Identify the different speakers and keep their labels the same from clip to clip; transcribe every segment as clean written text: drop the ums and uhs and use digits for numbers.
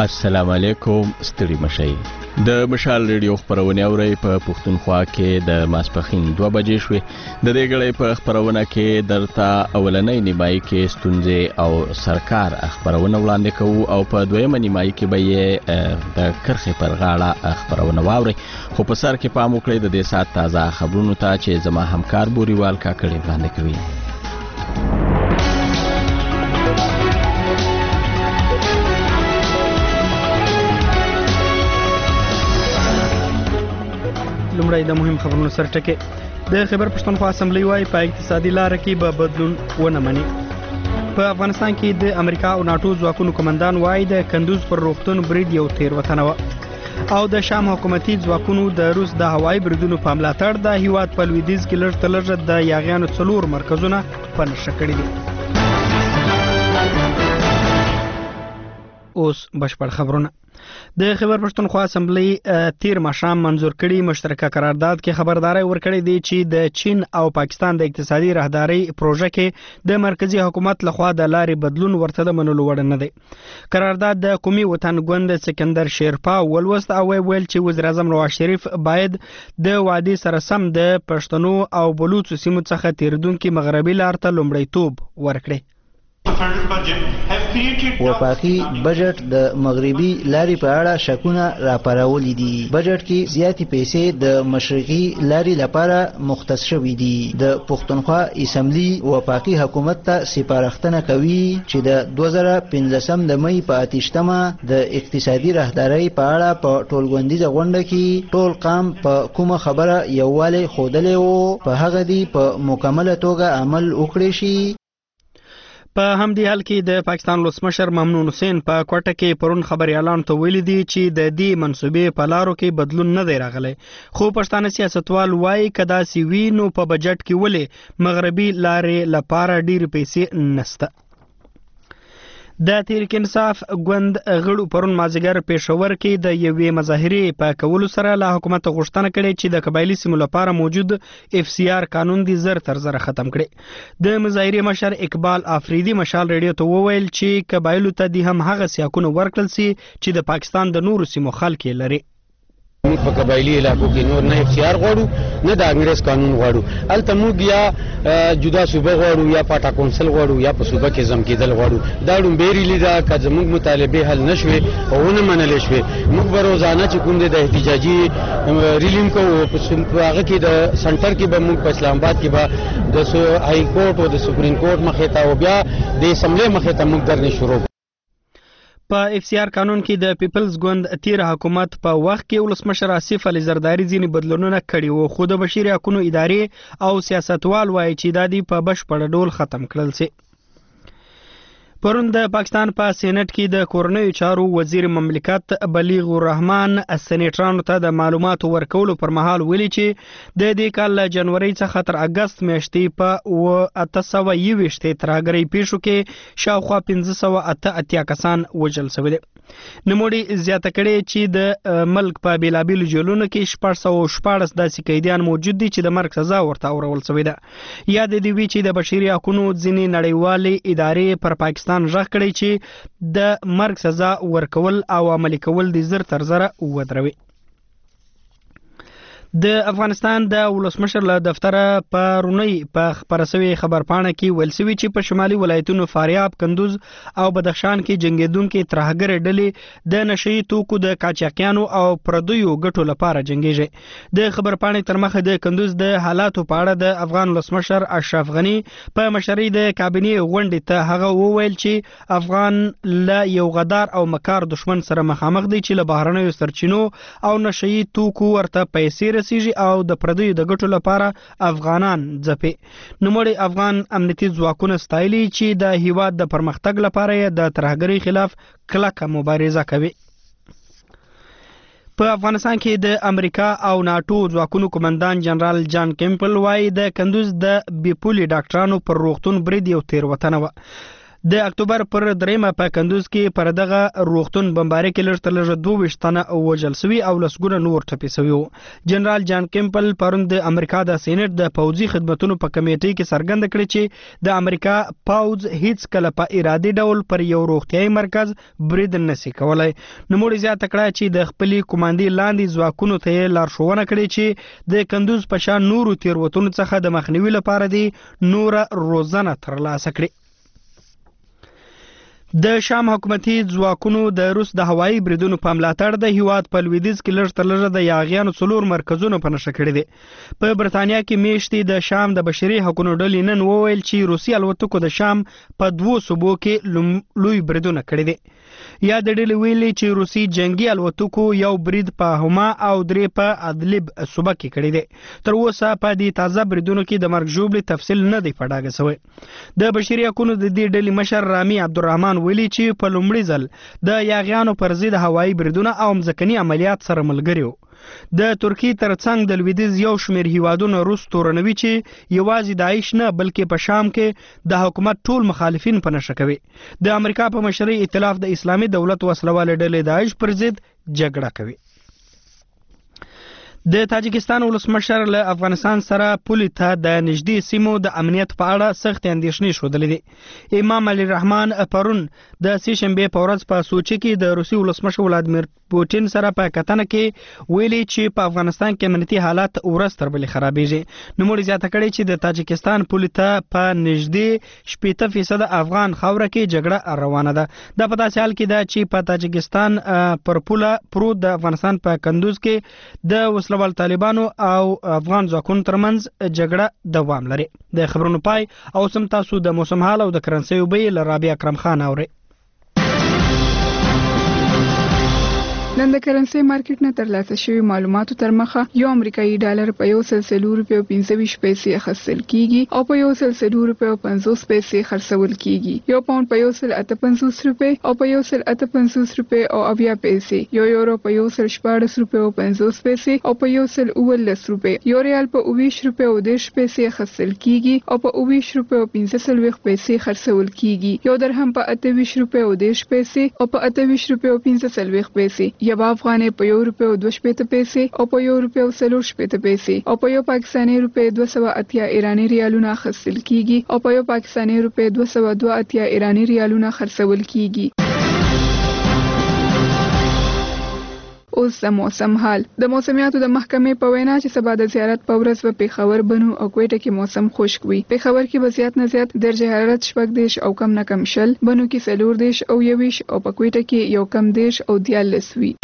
Speaker 1: السلام علیکم، ستړي مشئ. د مشال ریډیو خبرونه اورئ په پښتونخوا کې د ماسپښین 2 بجې شوې. د دې غړې په خبرونه کې درته اولنۍ نیمایي کې ستونزې او سرکار خبرونه وړاندې کوو او په دویمه نیمایي کې به یې د کرخې پر غاړه خبرونه واورئ. خو په سر کې پام وکړئ د دې سات تازه خبرونو ته چې زما همکار بوریوال کاکړي وړاندې کوي.
Speaker 2: لومړی د مهم خبرونو سرټکي. د خیبر پښتونخوا اسمبلی وايي په اقتصادي لار کې به بدلون ونه مني. په افغانستان کې د امریکا او ناتو ځواکونو کمانډان وايي د کندوز پر روغتون برید یو تیروتنه وه او د شام حکومتي ځواکونو د روس د هوایي بریدونو په ملاتړ د هیواد په لویدیځ کې لږ تر لږه د یاغیانو 4 مرکزونه په نښه کړي دي. اوس بشپړ خبرونه. د خیبر پښتونخوا اسمبلی تیر ماښام منظور کړي مشترکه قرارداد کې خبرداري ورکړې دي چې د چین او پاکستان د اقتصادي راهداري پروژه کې د مرکزی حکومت لخوا د لارې بدلون ورته د منلو وړ نه دی. قرارداد د قومي وطن ګوند سکندر شیرپا ولوست او ویل چې وزیر اعظم نواز شریف باید د وادي سره سم د پښتنو او بلوچو سیمو څخه تیریدونکو مغربي لار ته لومړیتوب ورکړي.
Speaker 3: وفاقي بجټ د مغربي لارې په اړه شکونه راپارولي دي. بجټ کې زیاتې پیسې د مشرقي لارې لپاره مختص شوي دي. د پښتونخوا اسمبلی وفاقي حکومت ته سپارښتنه کوي چې د 2015 د مې په 28مه د اقتصادي راهداري په اړه په ټولګوندیزه غونډه کې ټول قام په کومه خبره یووالی ښودلی و په هغه دی په مکمله توګه عمل وکړي شي.
Speaker 2: په همدې حال کې د پاکستان ولسمشر ممنون حسین په کوټه کې پرون خبريالان ته ویلي دي چې د دې منصوبې په لارو کې بدلون نه دی راغلی. خو پښتانه سیاستوال وایي کدا سی وی نو په بجټ کې ولې مغربي لارې لپاره ډیر پیسې نشته. د تحریک انصاف ګوند غړو پرون مازیګر پېښور کې د یوې مظاهرې په کولو سره له حکومت غوښتنه کړې چې د قبایلي سیمو لپاره موجود FCR قانون دی زر تر زر ختم کړي. د مظاهرې مشر اقبال آفریدي مشال ریډیو ته وویل چې قبایلو ته د هم هغه سیاقونه ورکړل سي چې د پاکستان د نورو سیمو خلک لري.
Speaker 4: موږ په قبایلی علاقو کې نور نه اختیار غواړو نه د انګریز قانون غواړو. هلته موږ یا جدا صوبه غواړو یا پاټا کونسل غواړو یا په صوبه کې ضم کېدل غواړو. دا ډومبېرې لیده که زموږ مطالبې حل نه شوې او ونه منلې شوې موږ به روزانه چې کوم دی د احتجاجي ریلیم کوو په هغه کې د سنټر کې به موږ په اسلام آباد کې به د هائی کورټ او د سپریم کورټ مخې ته او بیا د اسمبلی مخې ته موږ درنې شروع.
Speaker 2: په FCR قانون کې د پیپلز ګوند تیر حکومت په وخت کې ولسمشر آصف علي زرداری ځینې بدلونونه کړي وو خو د بشري حقوقو ادارې او سیاستوال وایي چې دا دی په بشپړ ډول ختم کړل سي. پرون د پاکستان په سېنات کې د کورنیو چارو وزیر مملکت بلیغ الرحمن سېنیټرانو ته د معلوماتو ورکولو پر مهال ویلي چې د دې کال له جنوري څخه تر اگست میاشتې په 821 ترهګرۍ پیښو کې شاوخوا 1588 کسان وژل شوي دي. نوموړي زیاته کړې چې د ملک په بیلابیلو جیلونو کې 414 داسې قیدیان موجود دي چې د مرګ سزا ورته اورول شوې ده. یاد دې وي چې د بشري حقوقو ځینې نړیوالې ادارې پر پاکستان ژغ کړی چې د مرګ سزا ورکول او عملي کول د زر تر زره ودروي. د افغانستان د ولسمشر له دفتره پرونی په خبره شوی خبرپاڼه کې ویل شوی چې په شمالي ولایتونو فاریاب، کندوز او بدخشان کې جنگیدونکو ترهګر ډلې د نشئی توکو د قاچاقیانو او پردیو ګټو لپاره جنگیږي. د خبرپاڼې تر مخه د کندوز د حالاتو په اړه د افغان ولسمشر اشرف غنی په مشرۍ د کابینې غونډې ته هغه وویل چې افغان له یو غدار او مکار دشمن سره مخامخ دی چې له بهرنیو سرچینو او نشئی توکو ورته پیسې او د پردیو د ګټو لپاره افغانان ځپي. نوموړي افغان امنیتي ځواکونه ستایلي چې د هیواد د پرمختګ لپاره د ترهګرۍ خلاف کلکه مبارزه کوي. په افغانستان کې د امریکا او ناتو ځواکونو کمانډان جنرال جان کیمپل وايي د کندوز د بیپولي ډاکټرانو پر روغتون برید یو تیروتنه وه. د اکتوبر پر 3 په کندوز کې پر دغه روغتون بمبارۍ کې لږ تر لږه 22 تنه وژل شوي او لسګونه نور ټپي شوي وو. جنرال جان کیمپل پرون د امریکا د سېنات د پوځي خدماتو په کمیټې کې څرګنده کړې چې د امریکا پوځ هیڅ کله په ارادي ډول پر یو روغتیايي مرکز برید نشي کولای. نوموړي زیاته کړه چې د خپلې کمانډې لاندې ځواکونو ته یې لارښوونه کړې چې د کندوز په شان نورو تېروتنو څخه د مخنیوي لپاره دی نوره روزنه ترلاسه کړي. د شام حکومتي ځواکونو د روس د هوایي بریدونو په ملاتړ د هیواد په لویدیځ کې لږ تر لږه د یاغیانو 4 مرکزونه په نښه کړي دي. په برتانیا کې میاشتې د شام د بشري حقوقو ډلې نن وویل چې روسي الوتکو د شام په 2 صوبو کې لوی بریدونه کړي دي. یا د ډلې ویلي چې روسي جنگي الوتکو یو برید په هما او 3 په ادلب صوبه کې کړي دي. تر اوسه په دې تازه بریدونو کې د مرګ ژوبلې تفصیل نه دی په ډاګه شوی. د بشري حقوقو د دې ډلې مشر رامي عبدالرحمن ویلي چې په لومړي ځل د یاغیانو پر ضد هوایي بریدونه او مځکني عملیات سره ملګري وو. د ترکی ترڅنګ د لویدیځ یو شمېر هیوادونو روس تورنوي چې یوازې داعش نه بلکې په شام کې د حکومت ټول مخالفین په نښه کوي. د امریکا په مشرۍ ائتلاف د اسلامي دولت وسلوالې ډلې داعش پر ضد جګړه کوي. د تاجکستان ولسمشر له افغانستان سره پولې ته د نږدې سیمو د امنیت په اړه سخت اندېښنې ښودلې دي. امام علي رحمان پرون د سې شنبې په ورځ په سوچي کې د روسي ولسمشر ولادیمیر پوتین سره په کتنه کې ویلي چې په افغانستان کې امنیتي حالات ورځ تر بلې خرابېږي. نوموړي زیاته کړې چې د تاجکستان پولې ته په نږدې 80% افغان خاوره کې جګړه روانه ده. دا په داسې حال کې ده چې په تاجکستان پر پوله پروت د افغانستان په کندوز کې د وسلوال طالبانو او افغان ځواکونو ترمنځ جګړه دوام لري. د خبرونو پای او سم تاسو د موسم حال او د کرنسۍ بیې له رابعه اکرم خان اورئ.
Speaker 5: نن د کرنسۍ مارکیټ نه ترلاسه شوي معلوماتو تر مخه یو امریکایي ډالر په 1.25 روپیو 25 پیسې اخیستل کیږي او په 1.25 روپیو 50 پیسې خرڅول کیږي. یو پاوند په 1.58 روپۍ او په 1.58 روپۍ او 80 پیسې. یو یورو په 1.14 روپیو 50 پیسې او په 1.19 روپۍ. یو ریال په 20 روپیو 10 پیسې اخیستل کیږي او په 20 روپیو 15 پیسې خرڅول کیږي. یو درهم په 28 روپیو 10 پیسې او په 28 روپیو 15 پیسې. یو افغانۍ په 1 روپیو 2 پیسې او په 1 روپیو 4 پیسې او په یو پاکستاني روپۍ 280 ایرانی ریالونه اخیستل کیږي او په یو پاکستاني روپۍ 282 ایرانی ریالونه خرڅول کیږي. اوس د موسم حال. د موسمیاتو د محکمې په وینا چې سبا د زیارت په ورځ په پیښور بنو او کوټه کې موسم خشک وي. پیښور کې به زیات نه زیات درجه حرارت 14 او کم نه کم 0، بنو کې 14 او 21 او په کوټه کې یو کم 10 او 14 وي.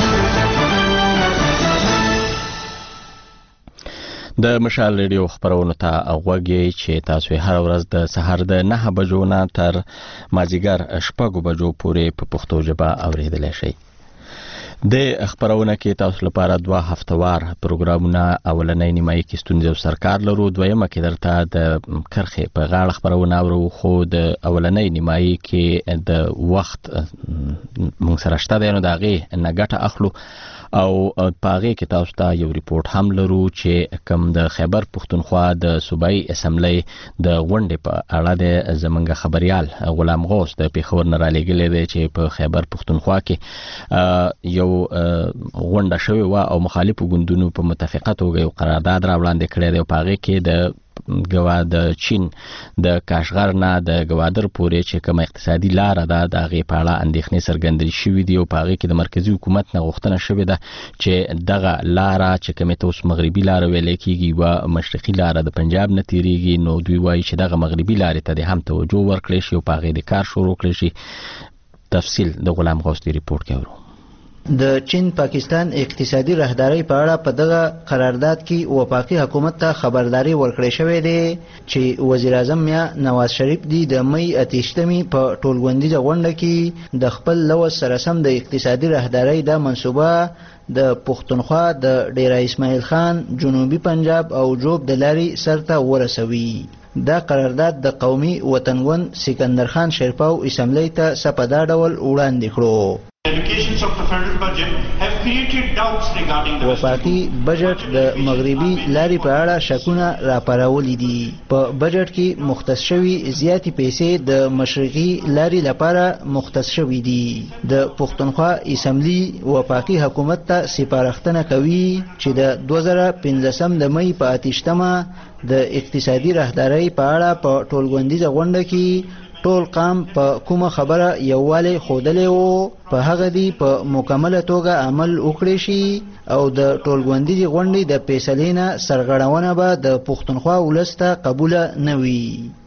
Speaker 1: د مشال ریډیو خبرونو ته غوږی چې تاسو هر ورځ د سحر د 9 بجو نه تر مازیګر 6 بجو پورې په پښتو ژبه اوریدلای شئ. د خبرونه کې تاسو لپاره 2 هفتوار پروګرامونه اولنۍ نیمایي کې ستونزې او سرکار لرو، دویمه کې درته د کرخې په غاړه خبرونه اورو، خو د اولنۍ نیمایي کې د وخت موږ سره شته دی نو د هغې نه ګټه اخلو او په هغې کې تاسو ته یو ریپورټ هم لرو چې کوم د خیبر پښتونخوا د صوبایي اسمبلی د غونډې په اړه د زمونږ خبریال غلام غوث د پیښور نه رالیږلی دی چې په خیبر پښتونخوا کې یو غونډه شوې وه او مخالفو ګوندونو په متفقه توګه یو قرارداد راوړاندې کړی دی او په هغې کې د د چین د کاشغر نه د ګوادر پورې چې کوم اقتصادي لار ده د هغې په اړه اندېښنې څرګندې شوي دي او په هغې کې د مرکزي حکومت نه غوښتنه شوې ده چې دغه لاره چې کومې ته اوس مغربي لاره ویلی کېږي یوه مشرقي لاره د پنجاب نه تېرېږي، نو دوی وایي چې دغه مغربي لارې ته د هم توجه ورکړی شي او په هغې د کار شروع کړی شي. تفصیل د غلام غوث دی ریپورټ کې اورو.
Speaker 3: د چین پاکستان اقتصادي راهداري په اړه په دغه قرارداد کې وفاقي حکومت ته خبرداري ورکړې شوې ده چې وزیر اعظم یا نواز شریف دی د مې 28 په ټولغونډیزه غونډه کې د خپل لوز سره سم د اقتصادي راهداري د منصوبه د پښتونخوا د ډیرا اسماعیل خان جنوبي پنجاب او جوب د لاري سرته ورسوي. دا قرارداد د قومي وطنګون سکندر خان شیرپاو اسمبلی ته سپدا ډول وړاندې کړو. وفاقي بجټ د مغربي لارې په اړه شکونه راپارولي دي. په بجټ کې مختص شوي زیاتې پیسې د مشرقي لارې لپاره مختص شوي دي. د پښتونخوا اسمبلی وفاقي حکومت ته سپارښتنه کوي چې د 2015 د مې په 8مه د اقتصادي راهدارۍ په اړه په ټولغونډیزه غونډه کې ټول قام په کومه خبره یووالی ښودلی وو په هغه دی په مکمله توګه عمل وکړی شي او د ټولغونډیزې غونډې د فیصلې نه سرغړونه به د پښتونخوا ولس ته قبوله نه وي.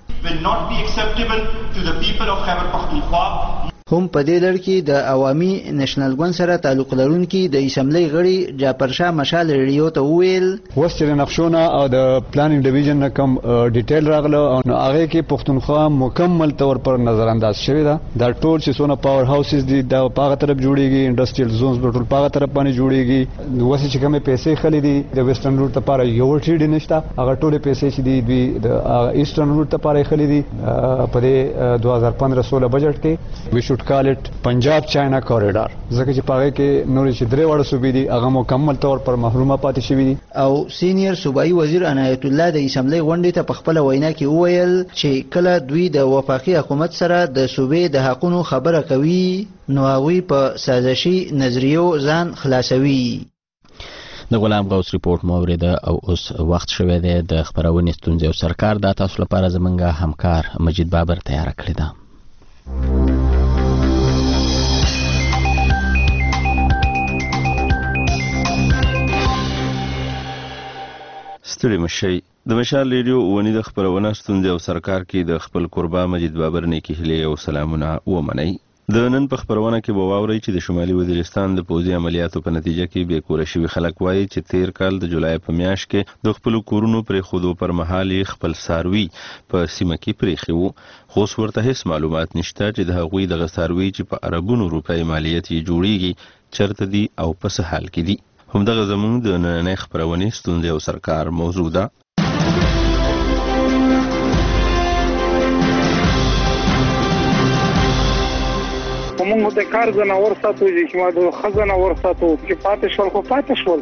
Speaker 3: هم په دې لړ کې د عوامي نېشنل ګوند سره تعلق لرونکي د اسمبلی غړي جعفرشاه مشال ریډیو ته وویل
Speaker 6: وست د نقشونه او د پلانینګ ډیویژن نه کم ډیټیل راغله او هغه کې پښتونخوا مکمل تور پر نظر انداز شوی دا ټول چې څونه پاور هاوسز دي دا په هغه طرف جوړیږي انډستریل زونز په ټول په هغه طرف باندې جوړیږي وسه چې کومه پیسې خلې دي د ویسټرن روټ لپاره یو ټریډ نشته هغه ټول پیسې چې دي د ایسټرن روټ لپاره خلې دي په 2015-16 بجټ کې وی شوډ call it پنجاب چاینا کوریډور ځکه چې پاره کې نورې چې درې وړ صوبې دي هغه مکمل طور پر محرومه پاتې شوې دي.
Speaker 3: او سینیئر صوبایي وزیر عنایت الله د اسمبلی غونډې ته په خپل وینا کې وویل چې کله دوی د وفاقي حکومت سره د صوبې د حقونو خبره کوي نو هغوی په سازشي نظریو ځان خلاصوي.
Speaker 1: د غلام غوث ریپورت مو اوریده او اوس وخت شوی دی د خبرونې ستونزې او سرکار د تاسو لپاره زمونږ همکار مجید بابر تیار کړی دی. ستړي مشي د مشال ریډیو ونی د خبرونه ستونزې او سرکار کې د خپل قربا مجید بابر نیکی هلي او سلامونه ومني. د نن په خبرونه کې به واورئ چې د شمالي وزیرستان د پوځي عملیاتو په نتیجه کې بې کوره شوي خلک وایي چې تیر کال د جولای په میاشت کې د خپل کورونو پرې خودو پر مهال خپل ساروي په سیمه کې پرېښي وو خو اوس ورته هیڅ معلومات نشته چې د هغوی دغه ساروي چې په اربونو روپۍ مالیت یې جوړیږي چرته دي او په څه حال کې دي. همدغه زموږ د نننۍ خبرونې ستونزې او سرکار موضوع ده.
Speaker 7: موږ د کار ځناور ساتو چې ما د خزانور ساتو چې پاتې شول خو پاتې شول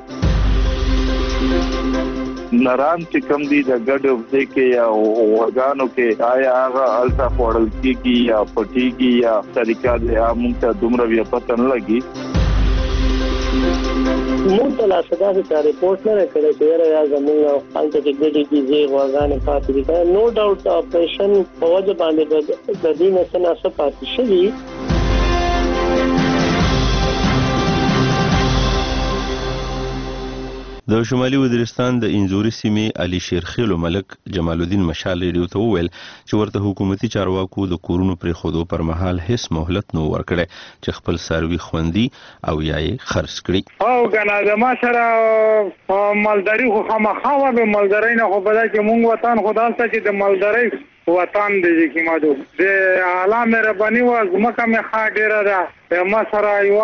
Speaker 7: نران چې کم دي د ګډ وځي کې یا اورګانو کې آیا هغه الټا فورل کې یا پټيږي یا طریقہ د موږ ته دومره بیا پته نه لګي.
Speaker 8: موږ ته لا صدا د ریپورت نه کړی چې یا زموږ حالت کې ګډي کیږي اورګان پاتې دي. نو ډاوټ اپریشن په وجه باندې د دې نه څه پاتې شي.
Speaker 1: د شمالي وزیرستان د انزوري سیمې علي شیرخیل ملک جمال الدین مشال ریډیو ته وویل چې ورته حکومتي چارواکو د کورونو پرې خودو پر مهال هیڅ مهلت نو ورکړي چې خپل ساروي خوندي او یای خرڅ کړي.
Speaker 7: او کنه د ما سره مالداري خو خامخا به مالداري نه خو بلای چې مونږ وطن خدالته چې د مالداري وطن دی چې مادو د اعلی مهرباني و زمکه مې ښه ډیره ده ما سره یو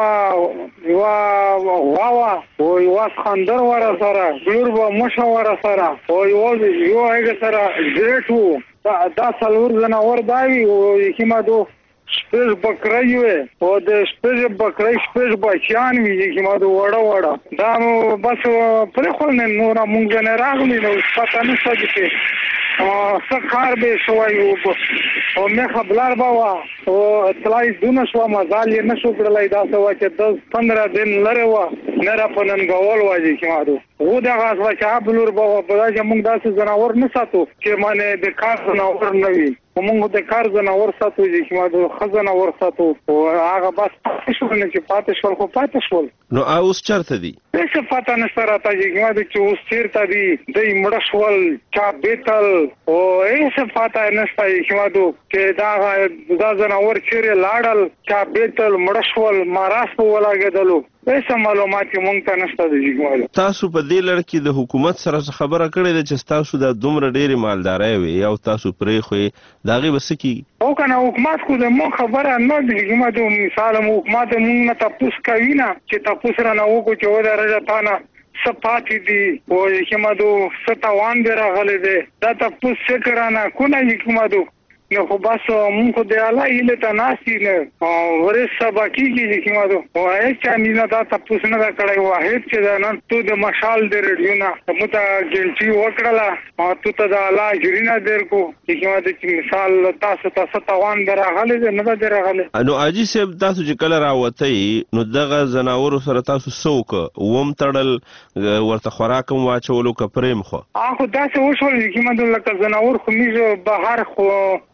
Speaker 7: خندر ور سره ګلور به مشوره سره او یو هغه سره زیټو دا څلور جناور دی او چې مادو شپږ بکرای وي او د شپږ بکرای شپږ بچیان وي چې مادو وړه دا نو بس پر خو نه نور مونږ نه راغلی نو پته نه څه دي سخار به شوي او مې خبر باوا او اطلاع دونه شو مزال یې نشو کړلای دا څه چې 10-15 دن لره و نه را پنن غول واجی چې مادو و دا غاز واچا بلور باوا په دا چې مونږ داسې جناور نه ساتو چې معنی د کار جناور نه وي مونږ د کار جناور ساتو چې مادو خزانه ور ساتو او هغه بس شو نه چې پاتې شول خو پاتې شول.
Speaker 1: نو اوس چرته دي
Speaker 7: څه پته نشته راته چې مادو چې اوس چیرته دي د مړ شول چا بیتل او هیڅ پته نشته چې مادو چې دا جناور چیرې لاړل چا بیتل مړ شول ماراس په ولاګېدلو هیڅ معلومات مونږ ته نشته دي.
Speaker 1: تاسو په دې لړ کې د حکومت سره خبره کړې ده چې تاسو د دومره ډېرې مالداري وي او تاسو پرې خو داغه وسکی
Speaker 7: او کنه حکومت خو د مو خبره نه دی چې ماته مثال حکومت مونږ نه تاسو کوي نه چې تاسو را نه وکړو چې و درجه تانه سپاتی دی او چې ماته ستوان دی راغلي دی دا تاسو څه کړه نه کو نه چې ماته نو خو بس مونږ خو د الله هیله ته ناسي نه ورس سبا کیږي چې ما دوه وای چې نه دا تاسو نه دا کړی واحد چې دا نن ته د مشال د ریډیو نه مو ته ګنټي وکړه ته ته د الله جرینا درکو چې ما د مثال تاسو توان دراغله نه دراغله
Speaker 9: نو اجي سیب تاسو چې کله راوته نو دغه زناور سره تاسو سوک ووم تړل ورته خوراکم واچولو کپریم خو
Speaker 7: خو دا څه وشول چې ما د لکه زناور خو میږه بهر خو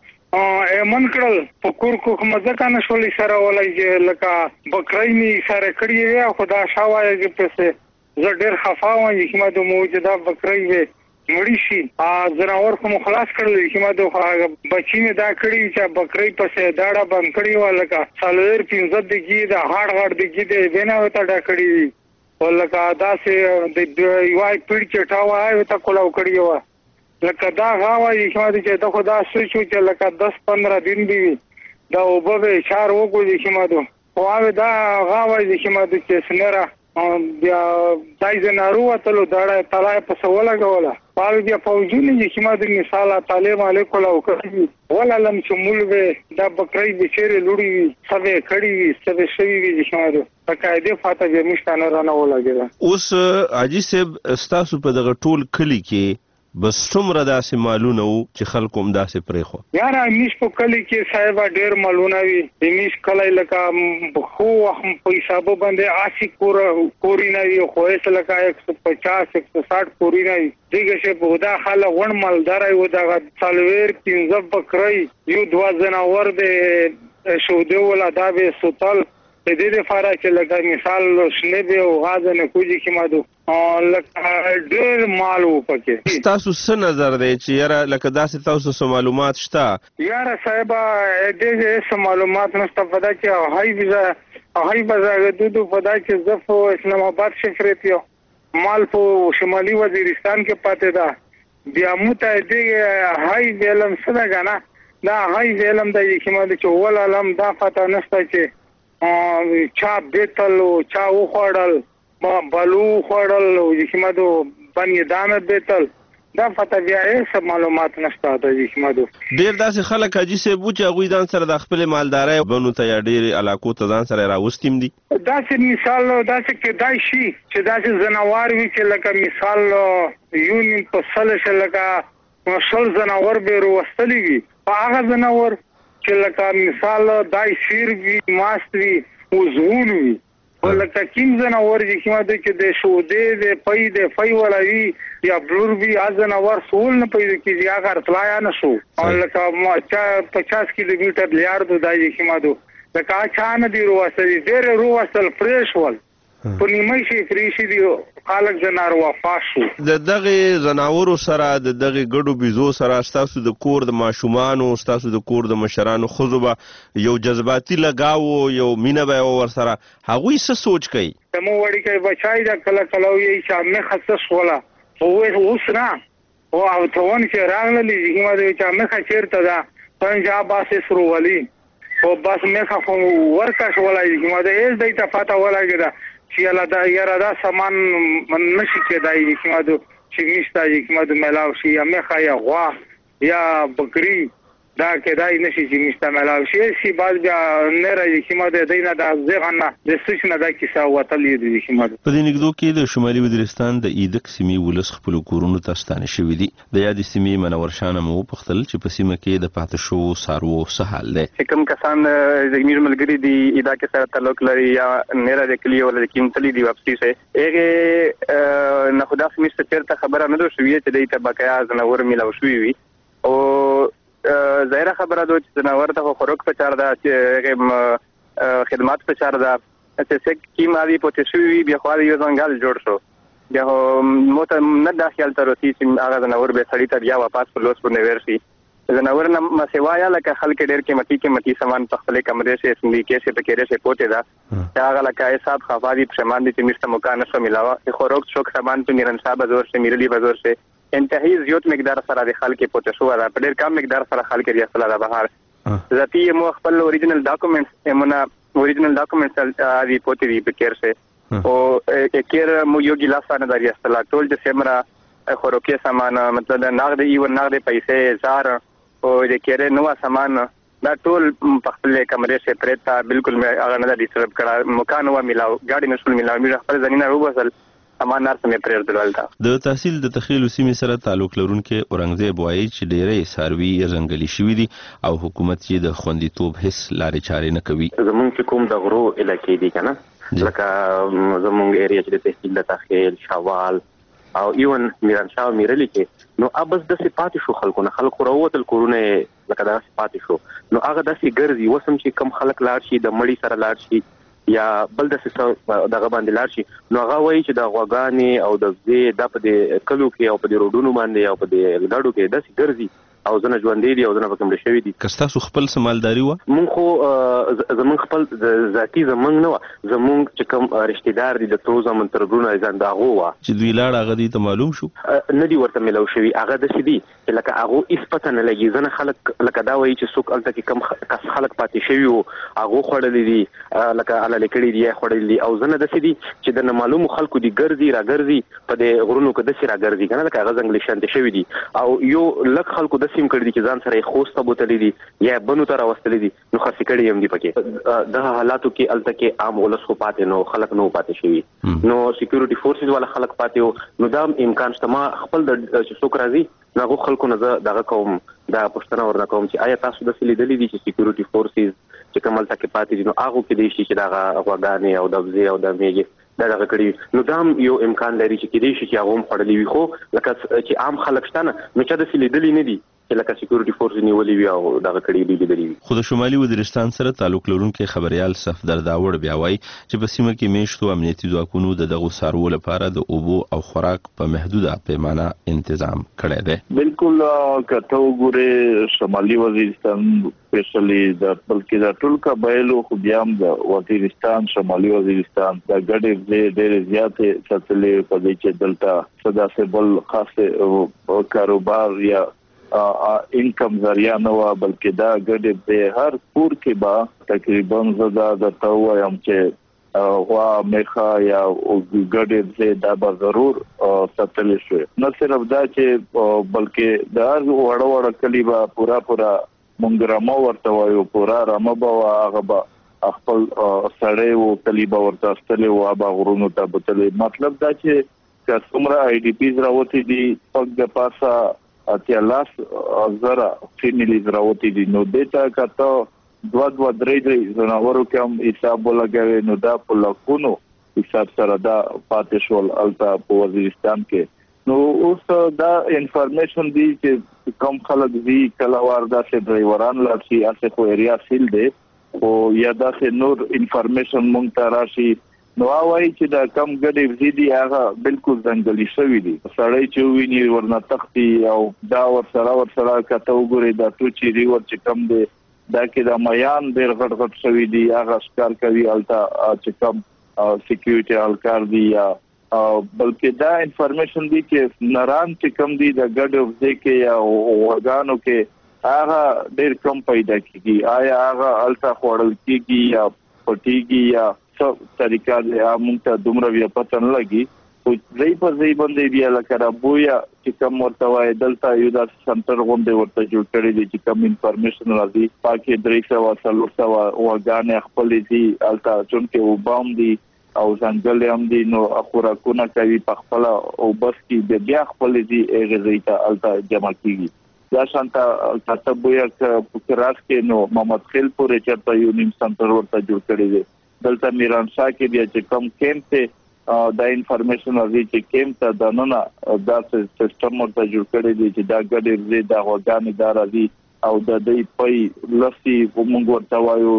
Speaker 7: من کړل په کور کو مزه کنه شولې سره ولای چې لکه بکرای می سره کړی وي خدا شاوای چې پسه زه ډیر خفا وم چې ما د موجوده بکرای وي مړی شي زناور کوم خلاص کړل چې ما د بچی می دا کړی چې بکرای پسه داړه بند کړی ولکه سالور 15 دګي د هاړ دګي د بنا وته دا کړی ولکه دا سه د یوای پیړ چټاوای وته کولاو کړی و لکه دا غواړي چې دا خدا سوچو چې لکه 10-15 دن دی دا وبوي چار وګوري چې ما دوه خو دا غواړي چې ما د چسنره بیا دای زنارو اتلو داړه تلای په سواله غواړه پاو بیا فوجونه چې ما د مثال تعلیم علیکم او کوي ولا لم شمول دا بکرای بچره لوري سبه کړي سبه شوی وي چې ما دوه پکایده فاته به مشتانه رانه ولاګه
Speaker 9: اوس اجي سیب استاسو په دغه ټول کلی کې بس څومره داسې مالونه وو چې خلکو هم داسې پرېښو
Speaker 7: یاره میش په کلی کې صاحب ډېر مالونه وي میش کلی لکه خو په حسابو باندې 80 کوري نه وي خو یې لکه 150-160 کوري نه وي دغه شی په دا خاله غون مالدار وي دا څلویر 15 بکرای یو 2 زناور د شوده ولا دا به سوتل د دې لپاره چې لکه مثال شنه به او غاز نه کوجي کې مادو لکه ډېر مال وپکې
Speaker 9: تاسو څه نظر دی چې یاره لکه داسې تاسو څه معلومات شته
Speaker 7: یاره صاحب دې څه معلومات نشته په دا چې هاي بازار دودو په دا چې زفو اسلام آباد شفرتیو مال په شمالي وزیرستان کې پاتې ده بیا موته دې هاي ویلم څنګه غنا دا هاي ویلم د یکمه چې ول علم دا پته نشته چې چا بیتل چا وخړل ما بلو خړل چې مدو باندې دامه بیتل دا فتح بیا هیڅ معلومات نشته د چې مدو
Speaker 9: ډیر داسې خلک اجي سه بوچ غوي ځان سره د خپل مالداري بنو ته ډیر علاقو ته ځان سره راوستیم دي
Speaker 7: دا چې مثال دا چې دای شي چې دا چې زناوار وی چې لکه مثال یونین په سله لکه مشل زناور به وروستلی وي هغه زناور چې لکه مثال دای شیر وی ماست وی وزغون وی ولکه کیم زناور چې د شوده د پي د فای ولوي یا بلور وی ازناور سول نه پیدا کیږي هغه تلایا نه شو ولکه 50 کیلومتر لیار د دای چې لکه چانه دی رواسل ډېر رواسل فریش ول په نیمه شي فریشي دی خالق زنار وفاشو
Speaker 9: د دغه زناورو سره د دغه ګډو بيزو سره تاسو د کور د ماشومان او تاسو د کور د مشرانو خزوبه یو جذباتي لگاو یو مینه به ور سره هغه څه سوچ کوي
Speaker 7: تمو وړي کوي بچای دا کله کله یې چې مې خصص ولا هو وسنا او اتوون چې راغلي هغه د چې مې خچیرته دا پنجاب باسه سرو ولي او بس مې خو ورکاش ولا هغه د ایز د تفاته ولا کېدا چې لا دا یاره دا سامان نشي کېدای چې مادو چې نشته چې مادو ملاو شي یا مخه یا غوا یا بکری دا کېدای نشي چې نشته ملاو شي سی باز بیا نه راځي چې ماده دینه د ځغنه د سشنه د کیسه وتلې دي چې ماده
Speaker 9: په دې نګدو کې د شمالي وزیرستان د ایدک سیمې ولس خپل کورونو ته ستانه شوې دي د یاد سیمې منور شانه مو په خپل چې په سیمه کې د پاتې شو سارو سهال ده
Speaker 10: چې کوم کسان د میر ملګری دي ادا کې سره تعلق لري یا نه راځي کلی ولا د قیمتلي دی واپسی سه هغه نه خدا سمست چیرته خبره نه دوه شوې چې د تبقیا زنور ملاو شوې وي او ظاهره خبره ده چې زناور ته خوراک په چار ده چې خدمات په چار ده چې کی ماوی پته شوی بیا خو یو ځنګل جوړ شو بیا مو ته نه داخل تر اوسې چې هغه زناور به سړی ته بیا واپس په لوس باندې ورشي زناور نه مسوایا لکه خلک ډېر قیمتي سامان په خپل کمرې سه اسمبلی کې سه پکې رشه پوتې ده هغه لکه حساب خفادي پرمان دي چې مشته مکان شو ملاوه خوراک شوک سامان په میرن صاحب زور سے میرلی بازار سے انتهایی زیات مقدار سره د خلک پوتې شو دا په ډېر کم مقدار سره خلک یې خپل د بهر ذاتی مو خپل اوریجنل ډاکومېنټس امونه اوریجنل ډاکومېنټس دی پوتې دی پکې سه او کېر مو یو ګلاس نه دریا استلا ټول د سیمرا خوراکي سامان مطلب نقد ایو نقد پیسې زار او د کېره نو سامان دا ټول په خپل کمرې سپریټ تا بالکل مې هغه نه ډیسټرب کړه مکان و ملاو ګاډي نشول ملاو مې خپل ځنینه وبسل امان نار سمې پرېر دلالتا
Speaker 9: د تحصیل د تخیل سیمې سره تعلق لرونکي اورنګزیب وایي چې ډېرې ساروي ځنګلي شوي دي او حکومت یې د خوندیتوب هیڅ لارې چارې نه کوي.
Speaker 11: زمونږ چې کوم د غرو علاقې دي کنه لکه زمونږ ایریا چې د تحصیل د تخیل شوال او ایون میرانشاه میرلی کې نو ابس د صفات شو خلکو نه خلکو راوتل کورونه لکه د صفات شو نو هغه د سیګرزي وسم چې کم خلک لاړ شي د مړی سره لاړ شي یا بل د دغه باندې لاړ شي نو هغه وایي چې د غواګانې او د زی د په د کلو کې او په د روډونو باندې او په د لګاډو کې د سیګرزي او زنه ژوندې دي او زنه پکم شوی دي.
Speaker 9: کستاسو خپل سمالداري و
Speaker 11: مونږ خو زمون خپل ذاتی زمونږ نه و زمونږ چې کوم رشتہ دار دي د تو زمون ترګونه ځان دا غو وا
Speaker 9: چې دوی لاړ هغه دي ته معلوم شو
Speaker 11: نه دی ورته ملو شوی هغه د سدي چې لکه هغه اثبات نه لګي ځنه خلک لکه دا وایي چې څوک الته کې کم کس خلک پاتې شوی او هغه خړلې دي لکه اله لیکړي دي خړلې دي او ځنه د سدي چې د معلوم خلکو دي ګرځي را ګرځي په د غرونو کې د سره ګرځي کنه لکه هغه ځنګل شانته شوی دي او یو لک خلکو د سیم کړی دي چې ځان سره خوسته بوتلې دي یا بنو تر واستلې دي نو خاصی کړي هم دي پکې د حالاتو کې الته کې عام ولس خو پاتې نو خلک نو پاتې شوی نو سکیورټي فورسز والا خلک پاتې نو دا امکان شته ما خپل د څوک راځي نو خلکو نه دغه کوم دا پښتنه ورنه کوم چې آیا تاسو د سلیدلې دي چې سکیورټي فورسز چې کومل تک پاتې دي نو هغه کې دي چې دا غواګانې او د وزي او د میګي دا کړي نو دا یو امکان لري چې کېدې شي چې هغه هم خړلې وي خو لکه چې عام خلک شته نو چې د سلیدلې نه دي لکه سکیورټي فورس نیولې وی او دا کړي دي لري.
Speaker 9: خو د شمالي وزیرستان سره تعلق لرونکي خبريال صفدر داوړ بیا وایي چې په سیمه کې میشتو امنیتي ځواکونو دغه سارو لپاره د اوبو او خوراک په محدوده پیمانه تنظیم کړی دی.
Speaker 12: بالکل کته وګوره شمالي وزیرستان سپیشلی د بلکې د ټول قبایلو خو بیا هم د وزیرستان شمالي وزیرستان د ګډې ډېر زیاتې ساتلې په دې چې دلته صدا سے بل خاصه کاروبار یا انکم ذریعہ نه و بلکې دا ګډې به هر کور کې با تقریبا زدا د تویم چې وا میخه یا ګډې دا به ضرور ساتل شي نه صرف دا چې بلکې د هر وړ کلی با پورا مونږ رامو ورته وایو پورا رامو با هغه با خپل سړی او کلی با ورته استلې او با غرونو ته بتلې مطلب دا چې څومره آی ډی پیز راوتی دي پک د پاسه اتیا لاس زرا فیملیز راوتی دي نو دیتا کته دوا درې زناورو کوم حساب لګوي نو دا په لکونو حساب سره دا پاتې شول التا په وزیرستان کې نو اوس دا انفارمیشن دی چې کوم خلک دي کله وردا سه ډرایوران لاسي اسه خو ایریا سیل دي او یا دا سه نور انفارمیشن مونږ ته راشي نو وايي چې دا کم ګډې وزيدي هغه بالکل ځنګلي شوی دي سړی چې ویني ورنه تختی او دا ور سره کته وګوري دا ټوچي ریور چې کم دي دا کې دا میان ډېر غټ شوی دي هغه ښکار کوي التا چې کم سکیورټي الکار دي یا بلکې دا انفارمیشن دي چې نران چې کم دي د ګډ وزي کې یا ورګانو کې هغه ډېر کم پیدا کیږي آیا هغه التا خوړل کیږي یا پټيږي یا طریقہ د امونته دومره بیا پته نه لګي او ځای په ځای باندې بیا لکه بویا چې کوم ورته وای دلته یو د سنټر غونډه ورته جوړ کړی دی چې کوم انفارمیشن راځي پاکي درېسه واسلوسه وګانې خپل دي التا چونکه وبام دي او څنګه هم دي نو اخوراکونه کوي په خپل او بس کې بیا خپل دي غزيته التا جمع کیږي دا شانتا تاسبویا راس کې نو محمد خیل پورې چرته یو نیم سنټر ورته جوړ کړی دی دلته میرانشاه کې بیا چې کم کیمپ ته دا انفارمیشن راځي چې کیمپ ته د نن دا سیستم ورته جوړ کړی دی چې دا ګډې زی دا غوګانې دا راځي او د دې پي لسی موږ ورته وایو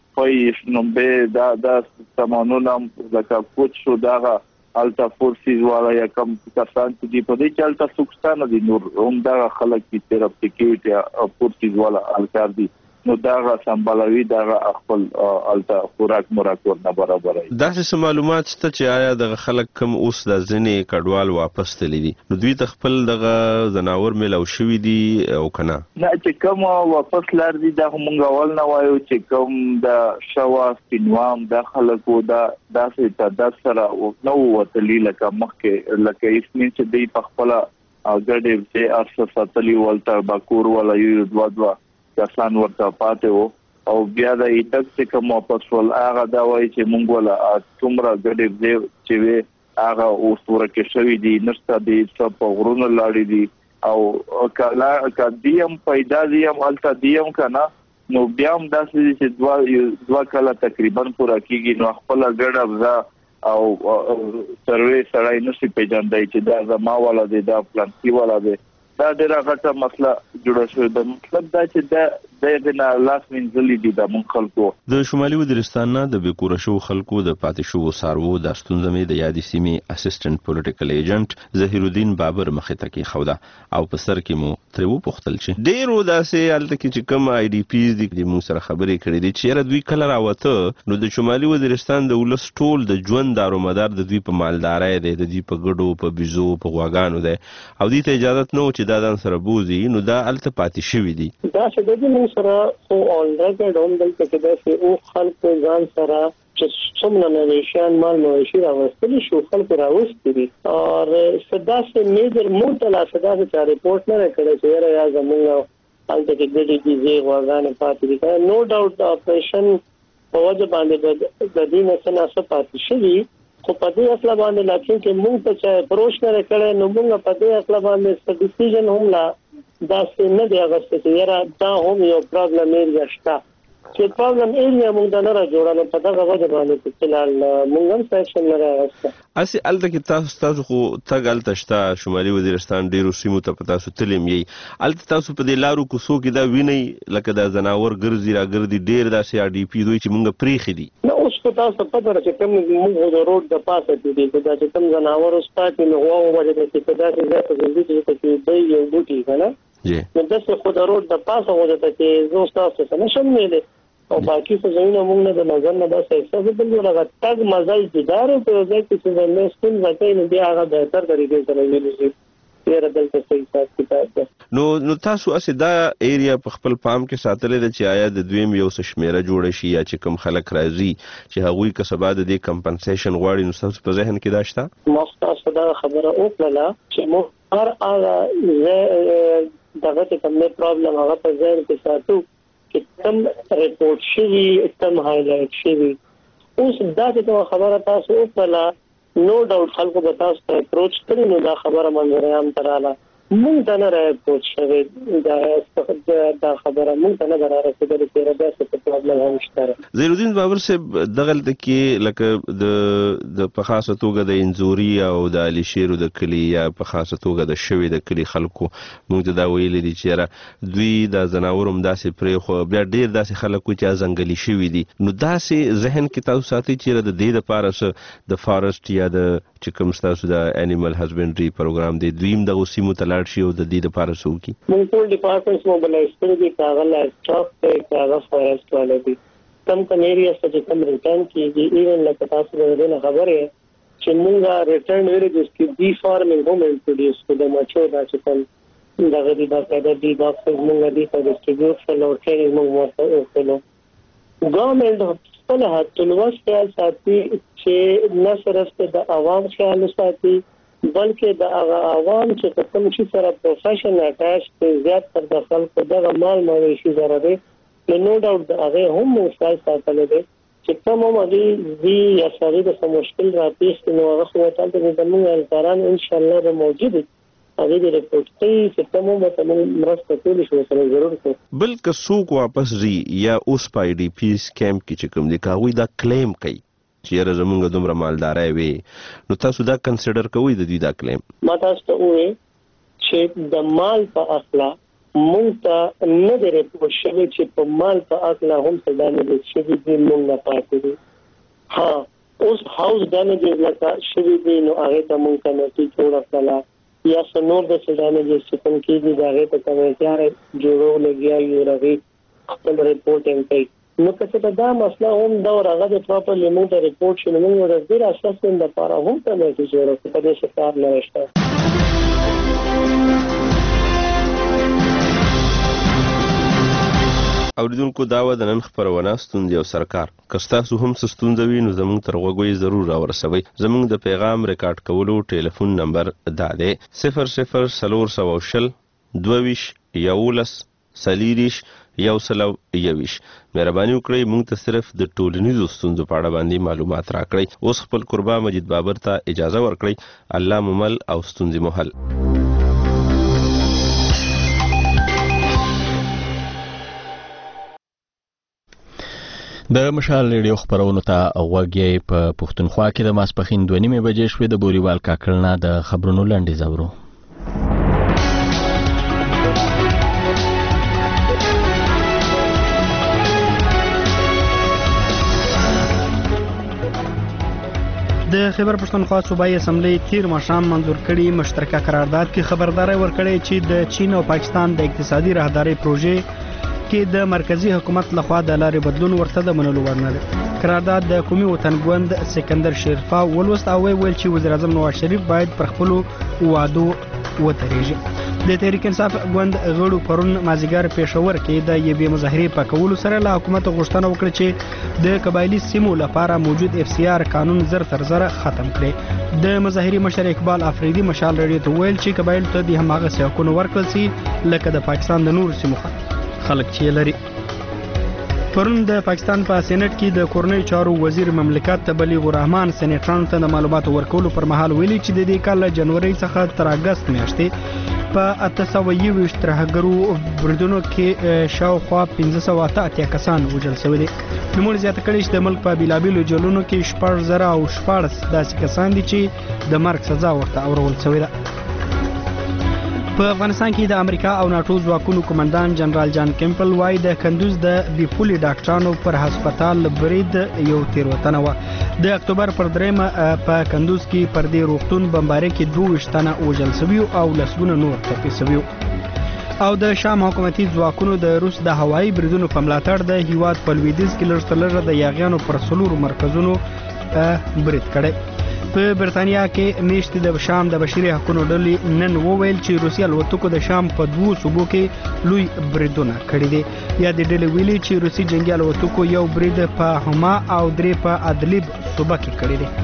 Speaker 12: پي نو به دا سامانونه لکه کوچ شو دا التا فورسز والا یا کم کسان چې په دې چلته سوکستانه دي نور هم دا خلک چې طرف سکیورټي فورسز والا الکار دي نو دا سمبالوي دا خپل التا خوراک مراک ورنه برابر دي
Speaker 9: دا څه معلومات ته چې آیا د خلک کم اوس د ځنې کډوال واپس تللی دي نو دوی خپل دغه زناور ملو شوی دي او کنه
Speaker 12: نه چې کوم واپس لار دي دا موږ اول نه وایو چې کوم د شوا سپینوام د خلکو دا څه تعداد سره نو وتلی لکه مخکې لکه اسمن چې دی په خپل ګډې چې ارسه ساتلی ولته باکور ولا یو دوا کسان ورته پاتې وو او بیا د ایتک چې کوم واپس ول هغه دا وایي چې مونږ ولا څومره ګډې چې وي هغه اوس ورکه شوی دی نشته دی څه په غرونو لاړې دي او کلا کدیم پیدا دیم الته دیم کنه نو بیا هم داسې چې دوا کله تقریبا پورا کیږي نو خپل ګډ افزا او سروې سړی نشي پیژندای چې دا زما والا دی دا پلانکی والا دی دا ډیره غټه مسله جوړه شوې ده مطلب دا چې دغه لاس منځلي دي د مونږ خلکو
Speaker 9: د شمالي وزیرستان نه د بیکوره شو خلکو د پاتې شو سارو د ستونزمې د یادې سیمې اسسټنټ پولیټیکل ایجنټ ظهیر الدین بابر مخې ته کې خوده او په سر کې مو ترې وپوښتل چې ډیرو داسې الته کې چې کوم آی ډي پیز دي مو سره خبرې کړې دي چې دوی کله راوته نو د شمالي وزیرستان د ولس ټول د ژوند دارومدار د دوی په مالدارۍ دی د دوی په ګډو په بيزو په غواګانو دی او دوی ته اجازه نه و چې دا ځان سره بوزي نو دا الته پاتې شوی دي
Speaker 8: دا چې د دې سره او اولډر هم دلته کې دا چې او خلک ځان سره چې څومره نویشان مال موشي راوستل شو خلک راوستي دي او صدا سے میجر موټلا صدا سے ریپورت نه کړی چې یا زموږ الته کې ګډي دي زی غواګانې پاتې دي نو ډاوټ اپریشن په وجه باندې د دې نه څه پاتې شي خو په دې اصل باندې لکه چې موږ ته چې پروش نه کړي نو موږ په دې اصل باندې څه ډیسیژن هم لا دا څه نه دی هغه چې یاره دا هم یو پرابلم ایریا شته چې پرابلم ایریا موږ دا نه راجوړل په دغه وجه باندې چې فلال موږ هم سیکشن نه راغسته
Speaker 9: اسی الته کې تاسو خو تګ الته شته شمالي وزیرستان ډیرو سیمو ته پتا سو تلم یې الته تاسو په دې لارو کوڅو کې دا ویني لکه دا زناور ګرځي را ګرځي ډیر داسې آر ډي پی دوی چې موږ پریخي دي
Speaker 8: نو اوس په تاسو په دغه چې کوم موږ د روډ د پاسه دي دا چې کوم زناور اوس پاتې نو هو وجه چې دا چې زه چې دی یو بوټي کنه نو د څه خو د روډ د پاسه وجه چې زه تاسو څه نشم ویلې او باقي څه زمينه موږ نه د نظر نه بس احساس بل لږه تګ مزل دیدار په ځای کې چې نه ستون ځای نه دی هغه بهتر طریقې سره ویل شي یره دلته صحیح کتاب
Speaker 9: نو تاسو اسې دا ایریا په خپل پام کې ساتلې ده چې آیا د دویم یو څه شمیره جوړ شي یا چې کوم خلک راځي چې هغوی کسبه د دې کمپنسیشن غواړي نو تاسو په ذهن کې داشته
Speaker 8: مختص دا خبره وکړه چې مو هر هغه دغه کوم پرابلم هغه په ذهن کې ساتو کم ریپورت شوی کم هایلایټ شوی اوس دا چې خبره تاسو وکړه نو ډاوټ خلکو به تاسو ته اپروچ کړي نو دا خبره منځره عام تراله مونږ ته نه راپورټ شوی دا خبره مونږ ته نه درارسېدل چې دا څه پرابلم هم شته
Speaker 9: ظهیر الدین بابر صاحب دغلته کې لکه د په خاصه توګه د انزوري او د علي شیرو د کلی یا په خاصه توګه د شوی د کلی خلکو مونږ ته دا ویل دي چې دوی د زناورم داسې پرې خو بیا ډیر داسې خلکو چې ځنګلي شوی دي نو داسې ذهن کې تاسو ساتي چې د دې لپاره د فارست یا د چې کوم تاسو د انیمل هسبنډري پروګرام دی دویم د اوسیمو تلاړ شي او د دې لپاره سوکي
Speaker 8: موږ ټول ډپارټمنټس موبلایز کړی دي کاغذ اسټاف ته کاغذ فارست والے دي کم ایریا چې کوم ریټرن کیږي ایون لکه تاسو د خبره چې موږ ریټرن ویریجز کې دی فارمینګ هم انټروډیوس کړو مچو دا چې کوم دغه دي دا کده دي باکس موږ دي په ډیسټریبیوټ فلو ټریننګ موږ ورکړو ګورنمنت خپل هڅولوس خیال ساتي چې نه صرف د عوام خیال ساتي بلکې د عوام چې کوم شي سره پروفیشن اٹیچ ته زیات تر د خلکو د مال مویشي سره دی نو ډاوټ د هغه هم خیال ساتل دي چې کوم مالي وی یا سړي د سم مشکل راپېښ نو هغه خو ته د زموږ الکاران ان شاء الله به موجود هغه د ریپورت چې کوم مته مرسته کولی شو سره ضرور کو
Speaker 9: بل که څوک واپس ری یا اوس پای ډي پی سکیم کې چې کوم دي کاوی دا کلیم کوي چې زمونږ دومره مالدارای وي نو تاسو دا کنسیډر کوئ د دې دا کلیم
Speaker 8: ما تاسو ته وې چې د مال په اصله مونږ ته نه د ریپورت شوی چې په مال په اصله هم څه دانه شوی دي مونږ نه پاتې دي ها اوس هاوس ډیمیجز لکه شوی دي نو هغه ته مونږ کمیټي جوړه کړه یا سنور د سودانه چې څنګه کېږي دا غته کمیټه جوړو لګیا یو راغی خپل ریپورټینګ کوي نو که دا مسله هم دا ورغه د پراپرلی موږ ته ریپورت شنو موږ ورته اساسن د لپاره هم کمیټه جوړه په دې شکار نه راشته
Speaker 9: اوریدونکو دا و د نن خپرونه ستونزې او سرکار که ستاسو هم څه ستونزه وي نو زموږ تر غوږو یې ضرور راورسوئ. زموږ د پیغام ریکارډ کولو ټلیفون نمبر دا دی 00420 22 11 40 121. مهرباني وکړئ موږ ته صرف د ټولنیزو ستونزو په اړه باندې معلومات راکړئ. اوس خپل قربا مجید بابر ته اجازه ورکړئ. الله مو مل او ستونزې مو حل.
Speaker 1: د مشال ریډیو خبرونو ته غوږی په پښتونخوا کې د ماسپښین 2:30 بجې شوې. د بوریوال کاکړ نه د خبرونو لنډیز اورو.
Speaker 2: د خیبر پښتونخوا صوبایي اسمبلی تیر ماښام منظور کړي مشترکه قرارداد کې خبرداري ورکړې چې د چین او پاکستان د اقتصادي راهداري پروژې کې د مرکزی حکومت لخوا د لارې بدلون ورته د منلو وړ نه دی. قرارداد د قومي وطنګوند سکندر شیرفا ولوست او ویل چې وزیر اعظم نواز شریف باید پر خپل وعدو وتریږي. د تحریک انصاف ګوند غړو پرون مازیګر پېښور کې د یوې مظاهرې په کولو سره له حکومت غوښتنه وکړه چې د قبایلی سیمو لپاره موجود FCR قانون زر تر زره ختم کړي. د مظاهرې مشر اقبال افریدي مشال ریډیو ته ویل چې قبایل ته د هماغه حقوق ورکړل شي لکه د پاکستان د نور سیمو خلک چې لري. پرون د پاکستان په سېنات کې د کورنۍ چارو وزیر مملکت بلیغ الرحمن سېنیټرانو ته د معلوماتو ورکولو پر مهال ویلي چې د دې کال جنوري څخه تر اگست میاشتې په 821 ترهګرو بریدونو کې شاوخوا 588 کسان وژل شوي دي. نوموړي زیاته کړې چې د ملک په بیلابیلو جیلونو کې 1414 داسې کسان دي چې د مرګ سزا ورته اورول شوې ده. په افغانستان کې د امریکا او ناتو ځواکونو کمانډان جنرال جان کیمپل وايي د کندوز د بیپولي ډاکټرانو پر هسپتال برید یو تیروتنه و. د اکتوبر پر 3 په کندوز کې پر دې روغتون بمبارۍ کې 22 تنه وژل شوي او لسګونه نور ټپي شوي. او د شام حکومتي ځواکونو د روس د هوایي بریدونو په ملاتړ د هیواد په لویدیځ کې لږ د یاغیانو پر 4 مرکزونو برید کړی. په برتانیا کې میشتې د شام د بشري حقوقو ډلې نن وویل چې روسي الوتکو د شام په 2 صوبو کې لوی بریدونه کړي دي. یا د ډلې ویلي چې روسي جنگي الوتکو یو برید په هما او 3 په ادلیب صوبه کې کړي دي.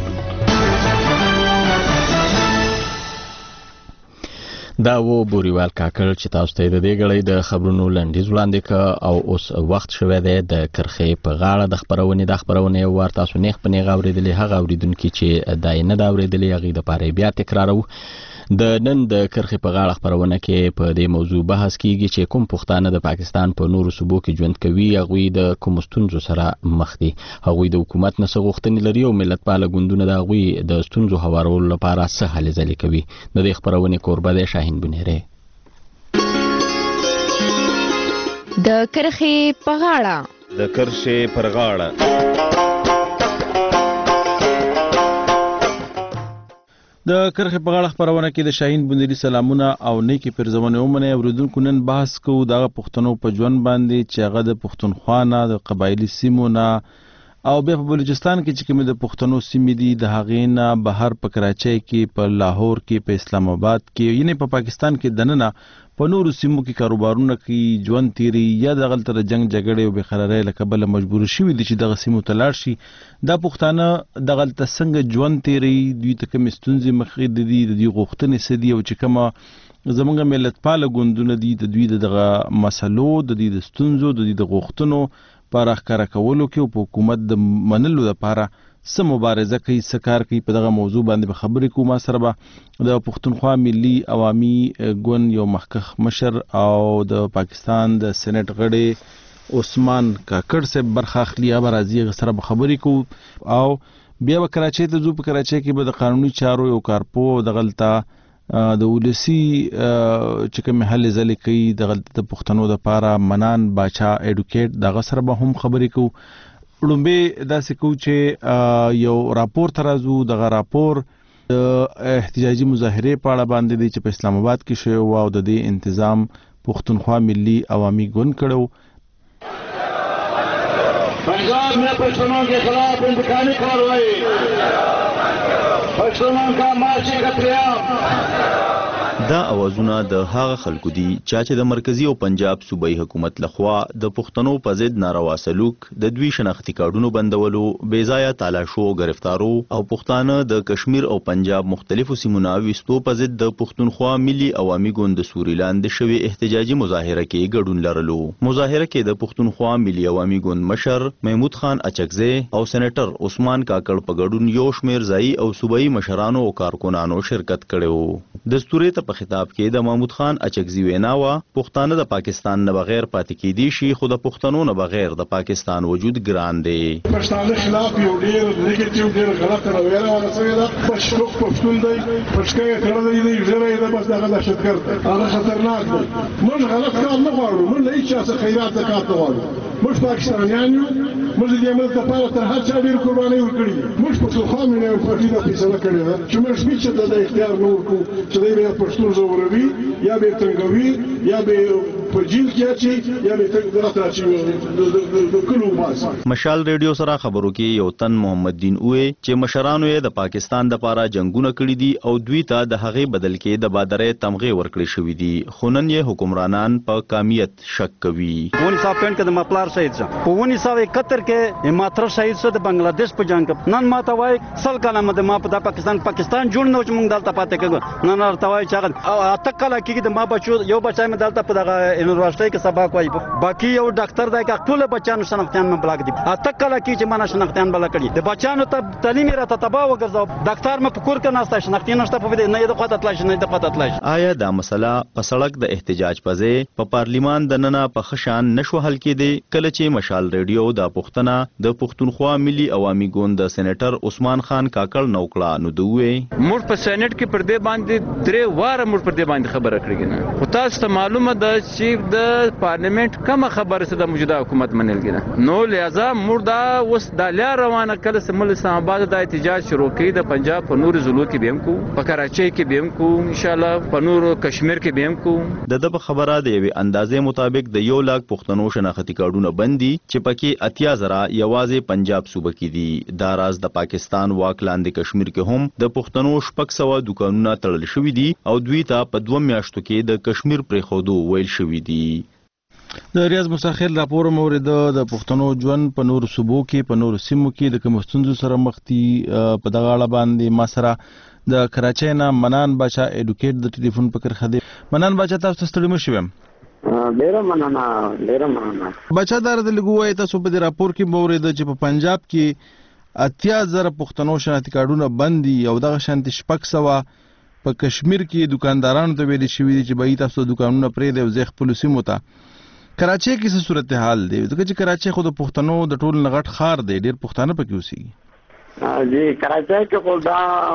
Speaker 1: دا و بوریوال کاکړ چې تاسو ته د دې غړې د خبرونو لنډیز وړاندې ک او اوس وخت شوه دی د کرخې په غاړه د خبرونه ور تاسو نه خپنه غوړېدلې هغه اوریدونکو چې داینه دا اوریدلې هغه د پاره بیا تکرارو. د نن د کرخې په غاړه خبرونه کې په دې موضوع بحث کیږي چې کوم پښتانه د پاکستان په نورو صوبو کې ژوند کوي هغه د کوم ستونزو سره مخ دي. هغه د حکومت نه غوښتنې لري او ملت پاله ګوندونه د هغه د ستونزو هوارولو لپاره څه هلې ځلې کوي. د دې خبرونه کوربه د شاهین بنيره.
Speaker 13: د کرخې په غاړه
Speaker 14: د کرخې په غاړه خبرونه کې د شاهین بندري سلامونه او نیکی پرزونه ومنه اوریدونکو نن بحث کوو د پښتنو په ژوند باندې چې هغه د پښتونخوا نه د قبایلی سیمو نه او بیا په بلوچستان کې چې کوم د پښتنو سیمې دي د هغې نه بهر په کراچۍ کې په لاهور کې په اسلام آباد کې یعنی په پاکستان کې دننه په نورو سیمو کې کاروبارونه کوي ژوند تیری یا د غلطه جنگ جګړې او بخرارۍ لکه بل مجبور شي دي چې دغه سیمو ته لاړ شي. دا پښتانه د غلطه څنګه ژوند تیری دوی ته کوم ستونزې مخې دي د دې غوښتنې سدي او چې کومه زمونږ ملت پاله ګوندونه دي د دوی دغه مسلو د دې د ستونزو د دې د غوښتنو پر اخکار کولو کې او حکومت د منلو لپاره سم مبارزه کوي سکار کوي. په دغه موضوع باندې خبرې کوم سره به د پښتونخوا ملي عوامي ګوند یو مخکخ مشر او د پاکستان د سېنات غړي عثمان کاکړ سے برخه اخلي اب راځي سره به خبرې کو او بیا به کراچۍ ته ځو. په کراچۍ کې به د قانوني چارو یو کارپو د غلطه د ولسی چې کوم حل ځلې کوي د غلطه د پښتنو د پاره منان باچا اډوکیټ دغه سره به هم خبرې کو. لومبه داسې کو چې یو راپور ترازو دغه راپور احتجاجي مظاهره په اړه باندې دی چې په اسلام آباد کې شوی او د دې تنظیم پښتونخوا ملي عوامي ګوند کړو.
Speaker 15: पंजाब में पश्चिमों के खिलाफ इंतकामी कार्रवाई, पश्चिमों का माशी कत्लेआम,
Speaker 16: دا اوازونه د هغه خلکو دي چې د مرکزی او پنجاب صوبایي حکومت لخوا د پښتنو په ضد ناروا سلوک، د دوی شناختی کارډونو بندولو، بې ځایه تالاشو او گرفتارو او پښتانه د کشمیر او پنجاب مختلفو سیمو نه ویستو په ضد د پښتونخوا ملي عوامي ګوند د سوري لاندې شوی احتجاجي مظاهره کې ګډون لرلو. مظاهره کې د پښتونخوا ملي عوامي ګوند مشر محمود خان اچکزی او سېنیټر عثمان کاکړ په ګډون یو شمېر ځایي او صوبایي مشرانو او کارکونانو شرکت کړو. دستوري ته په خطاب کې د محمود خان اچکزي وینا وا پښتانه د پاکستان نه بغیر پاتې کېدي شي، خو د پښتنو نه بغیر د پاکستان وجود ګران دی.
Speaker 17: پښتانه خلاف یو ډېر نیگیټیو ډېر غلط رویه ورسوي ده. پښتون دی پښکې کړل دی ډېر دی بس دغه دهشتګرد هغه خطرناک دی. موږ غلط کار نه غواړو، موږ هیڅ چا څخه خیرات زکات نه غواړو. موږ پاکستانیان یو، موږ د دې ملک لپاره تر هر چا ډېر قربانۍ ورکړي دي. موږ پښتونخوا مې نه پټي نه فیصله کړې ده چې موږ هیڅ د اختیار نه ورکوو چې دی به پښتون زوروي یا به تنګوي یا به په جیل کې اچي یا به تنګ راځي د کلو باسي.
Speaker 16: مشال ریډیو سره خبرو کې یو تن محمد دین اوه چې مشرانو یې د پاکستان د لپاره جنگونه کړي دي او دوی ته د هغې بدل کې د بادرې تمغې ورکړې شوې دي، خو نن یې حکمرانان په کامیت شک کوي.
Speaker 18: 1965 کې د مپلار شهید شو، په 1971 کې ماتره شهید شو د بنگلاديش په جنگ. نن ماته وای سل کاله مده ما په پاکستان جوړ نه چې موږ دلته پاتې کېږو. نن ورته وای چې اته کاله کې د ما بچو یو بچای مې دلته په دغه یونیورسيټي کې سبق وای، باقي یو ډاکټر دی چې ټول بچانو شناختیان مې بلاک دي. اته کاله کې چې ما شناختیان بل کړی د بچانو ته تعلیم راته تباہ وګرځاو. ډاکټر مې په کور کې ناشته شناختیان نشته په دې نه د خاطر تلای نه د خاطر تلای.
Speaker 16: آیا دا مسله په سړک د احتجاج په ځای په پارلیمان د ننه په خشان نشو حل کېدی؟ کله چې مشال ریډیو د پښتنه د پښتونخوا ملي عوامي ګوند د سېنیټر عثمان خان کاکړ نوکړه نو دوی
Speaker 19: موږ په سېنیټ کې پر دې باندې درې واره موږ پر دې باندې خبره کړې نه، خو تاسو ته معلومه ده چې د پارلیمنت کومه خبره څه د موجوده حکومت منل کېده. نو لہذا موږ دا اوس د لار روانه کله سمل اسلام آباد د احتجاج شروع کړي، د پنجاب په نور ضلعو کې به هم کو، په کراچۍ کې به هم کو، ان شاء الله په نور کشمیر کې به هم کو.
Speaker 16: د خبره د یوې اندازې مطابق د 1 لاک پښتنو شناختی کارډونه بندي چې پکې 80,000 یوازې پنجاب صوبه کې دي. دا راز د پاکستان واک لاندې کشمیر کې هم د پښتنو 600 دکانونه تړل شوي دي او دوی ته په 2 میاشتو کې د کشمیر پرېښودو ویل شوي دي.
Speaker 14: د ریاض مستخیل راپور مورد د پښتنو ژوند په نور صوبو کې په نور سیمو کې د کوم ستونزو سره مخ دي په دغه اړه باندې ما سره د کراچۍ نه منان باچا اډوکیټ د ټلیفون په کرخه دی. منان باچا تاسو ته ستړي مشو یم.
Speaker 20: ډیره مننه
Speaker 14: بچا دار د لګوي تاسو په راپور کې مورید چې په پنجاب کې 80,000 پښتنو شناختی کارډونه بندي او دغه شانتي 600 په کشمیر کې دکاندارانو ته ویل شوی چې به تاسو دکانونه پرې دی او زه خپل سیمو ته. کراچۍ کې څه صورتحال دی؟ ځکه چې کراچۍ خو د پښتنو د ټول نغټ خار دی، ډیر پښتانه پکې اوسېږي.
Speaker 20: جی کراچۍ کې خو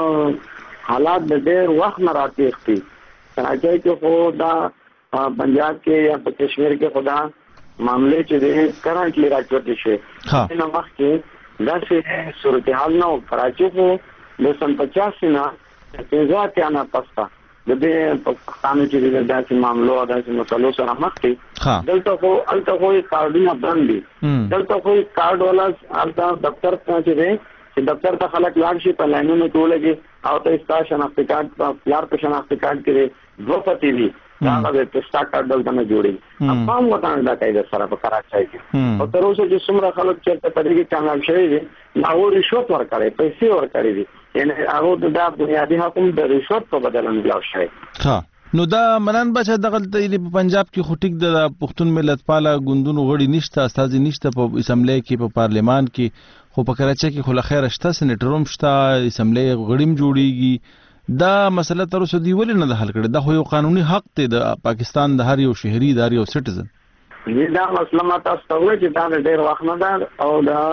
Speaker 20: دا حالات د ډیر وخت نه راټیټ دي. کراچۍ کې خو دا پنجاب کې یا په کشمیر کې خدا معاملې چې دي کرنټلی راځي شي نو وخت کې دا څه صورتحال نو کراچۍ خو د 1985 نه تیزات نه پستا د دې په پاکستان کې د داسې معاملو او داسې مسلو سره مخ دي. دلته خو کارډونه بند دي، دلته خو کارډ والا البته دفتر ته چې دفتر ته خلک لاړ شي په لاینونو کې ولګي او ته استا شناختی کارت په پلار په شناختی کارت کې دوه پتی دي دا د پستا کارت دلته نه جوړي. افغان وطن دا قاعده سره په کراچۍ کې او تر اوسه چې څومره خلک چې په دې کې کامیاب شوي دي هغه رشوت ورکړي، پیسې ورکړي دي، یعنی هغه د بنیادی حقوق د رشوت په بدل نه ملاو شوی.
Speaker 14: نو دا منان بچا دغه په پنجاب کې خو ټیک د پښتون ملت پاله ګوندونو غړي نشته، استاد نشته په اسمبلی کې په پارلیمان کې، خو په کراچۍ کې خو لخر شته، سېنیټروم شته، اسمبلی غړیم جوړیږي. دا مسله تر اوسه دی ولې نه ده حل کړې؟ دا خو یو قانوني حق دی د پاکستان د هر یو شهري د هر یو سټیزن.
Speaker 20: دا مسله ماته ستوي چې دا ډېر وخت نه ده او دا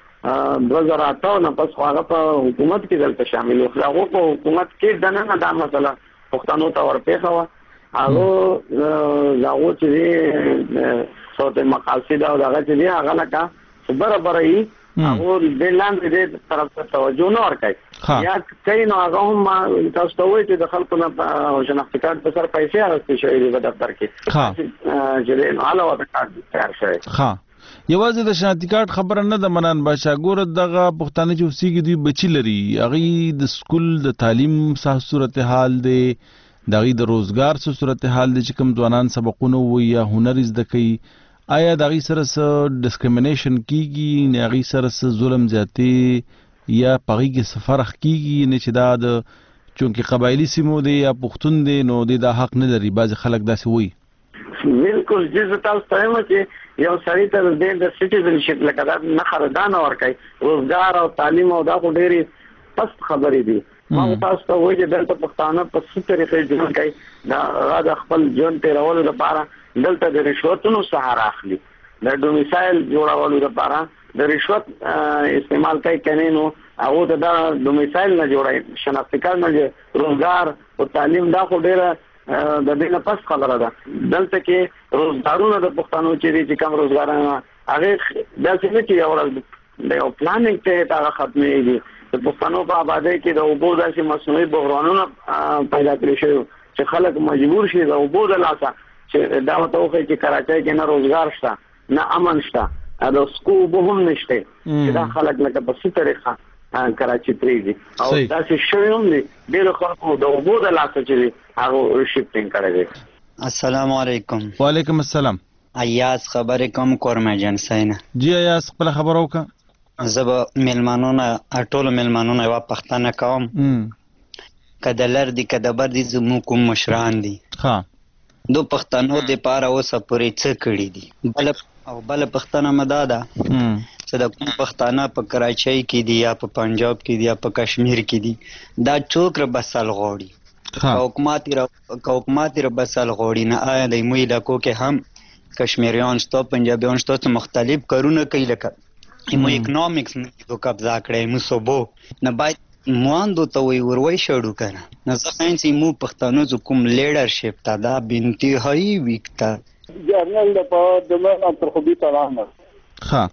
Speaker 20: 2008 نه پس هغه په حکومت کې دلته شامل و. هغه په حکومت کې د نه دا مسله پښتنو ته ورپېښه وه. هغه چې صوت مقاصد او هغه چې دی هغه لکه برابرۍ هغه د لاندې د طرف ته توجه نه ورکوي یا کوي نو هغه هم تاسو ته وایي چې د خلکو نه شناختی کارت په سر پیسې اخیستل شوي دي په دفتر کې چې نو علاوه د کارت تیار شوی.
Speaker 14: یوازې د شناختی کارت خبره نه ده منان باشا، ګوره دغه پښتانه چې اوسېږي دوی بچي لري، هغوی د سکول د تعلیم صورتحال دی، دغه د روزګار څه صورتحال دی چې کوم ځوانان سبقونه وي یا هنر زده کوي آیا دغه سره څه ډسکریمینیشن کیږي نه هغه سره څه ظلم زیاتی یا پغی کې سفرخ کیږي نه چې دا د چونکی قبایلی سیمو دی یا پښتون دی نو دا حق نه لري بعض خلک داسې وایي
Speaker 20: بالکل جز تاسو ته هم چې یو سړی ته د سټیزنشپ لکه دا نه خردان ورکړي روزګار او تعلیم او دا خو ډېری پست خبرې دي ما تاسو ته وایي چې دلته پښتانه په څه طریقې ژوند کوي دا د خپل ژوند تیرولو لپاره دلته د رشوتونو سهار اخلي د ډومیسایل جوړولو لپاره د رشوت استعمال کوي کنه نو هغه ته دا ډومیسایل نه جوړای شناختی کارت نه روزګار او تعلیم دا خو ډېره د دې نه پس خبره ده دلته کې روزګارونه د پښتنو چې کم روزګارونه هغه داسې نه چې یو پلانینګ ته دا ختمېږي د پښتنو په آبادی کې د اوبو داسې مصنوعي بحرانونه پیدا کړي شي چې خلک مجبور شي د اوبو د لاسه چې دا وته وخت چې کراچۍ کې نه روزګار شته نه امن شته د سکو به هم نشته چې دا خلک لکه په څه طریقه کراچۍ پریږي او داسې شوی هم دي ډېر خلکو د اوبو د لاسه چې هغه شیفټینګ کړی.
Speaker 21: السلام علیکم.
Speaker 14: وعلیکم السلام.
Speaker 21: ایاز خبرې کوم کورمه جنسینه.
Speaker 14: جی ایاز خپل خبر وکړه.
Speaker 21: زب میلمانونه ټول میلمانونه یو پښتنه کوم. کده لر دي کده بر دي زمو کوم مشران دي.
Speaker 14: ها.
Speaker 21: دو پښتنو د پاره اوسه پورې څه کړی دي. بل پښتنه مدادا. چې د کوم پښتانه په کراچۍ کې دي یا په پنجاب کې دي یا په کشمیر کې دي دا څوک بسل غوړي. حکومت را بسل غوړي نه آیا د مو علاقو کې هم کشمیریان شته پنجابیان شته مختلف کارونه کوي لکه مو اکونومکس مو قبضه کړی مو صوبو نه باید مواندو ته وی وروي شړو کنه نه ځکه مو پښتنو کوم لیډرشپ تا دا بنتهایی وکتا
Speaker 7: جرنل د من انتخابي تلانه
Speaker 14: ها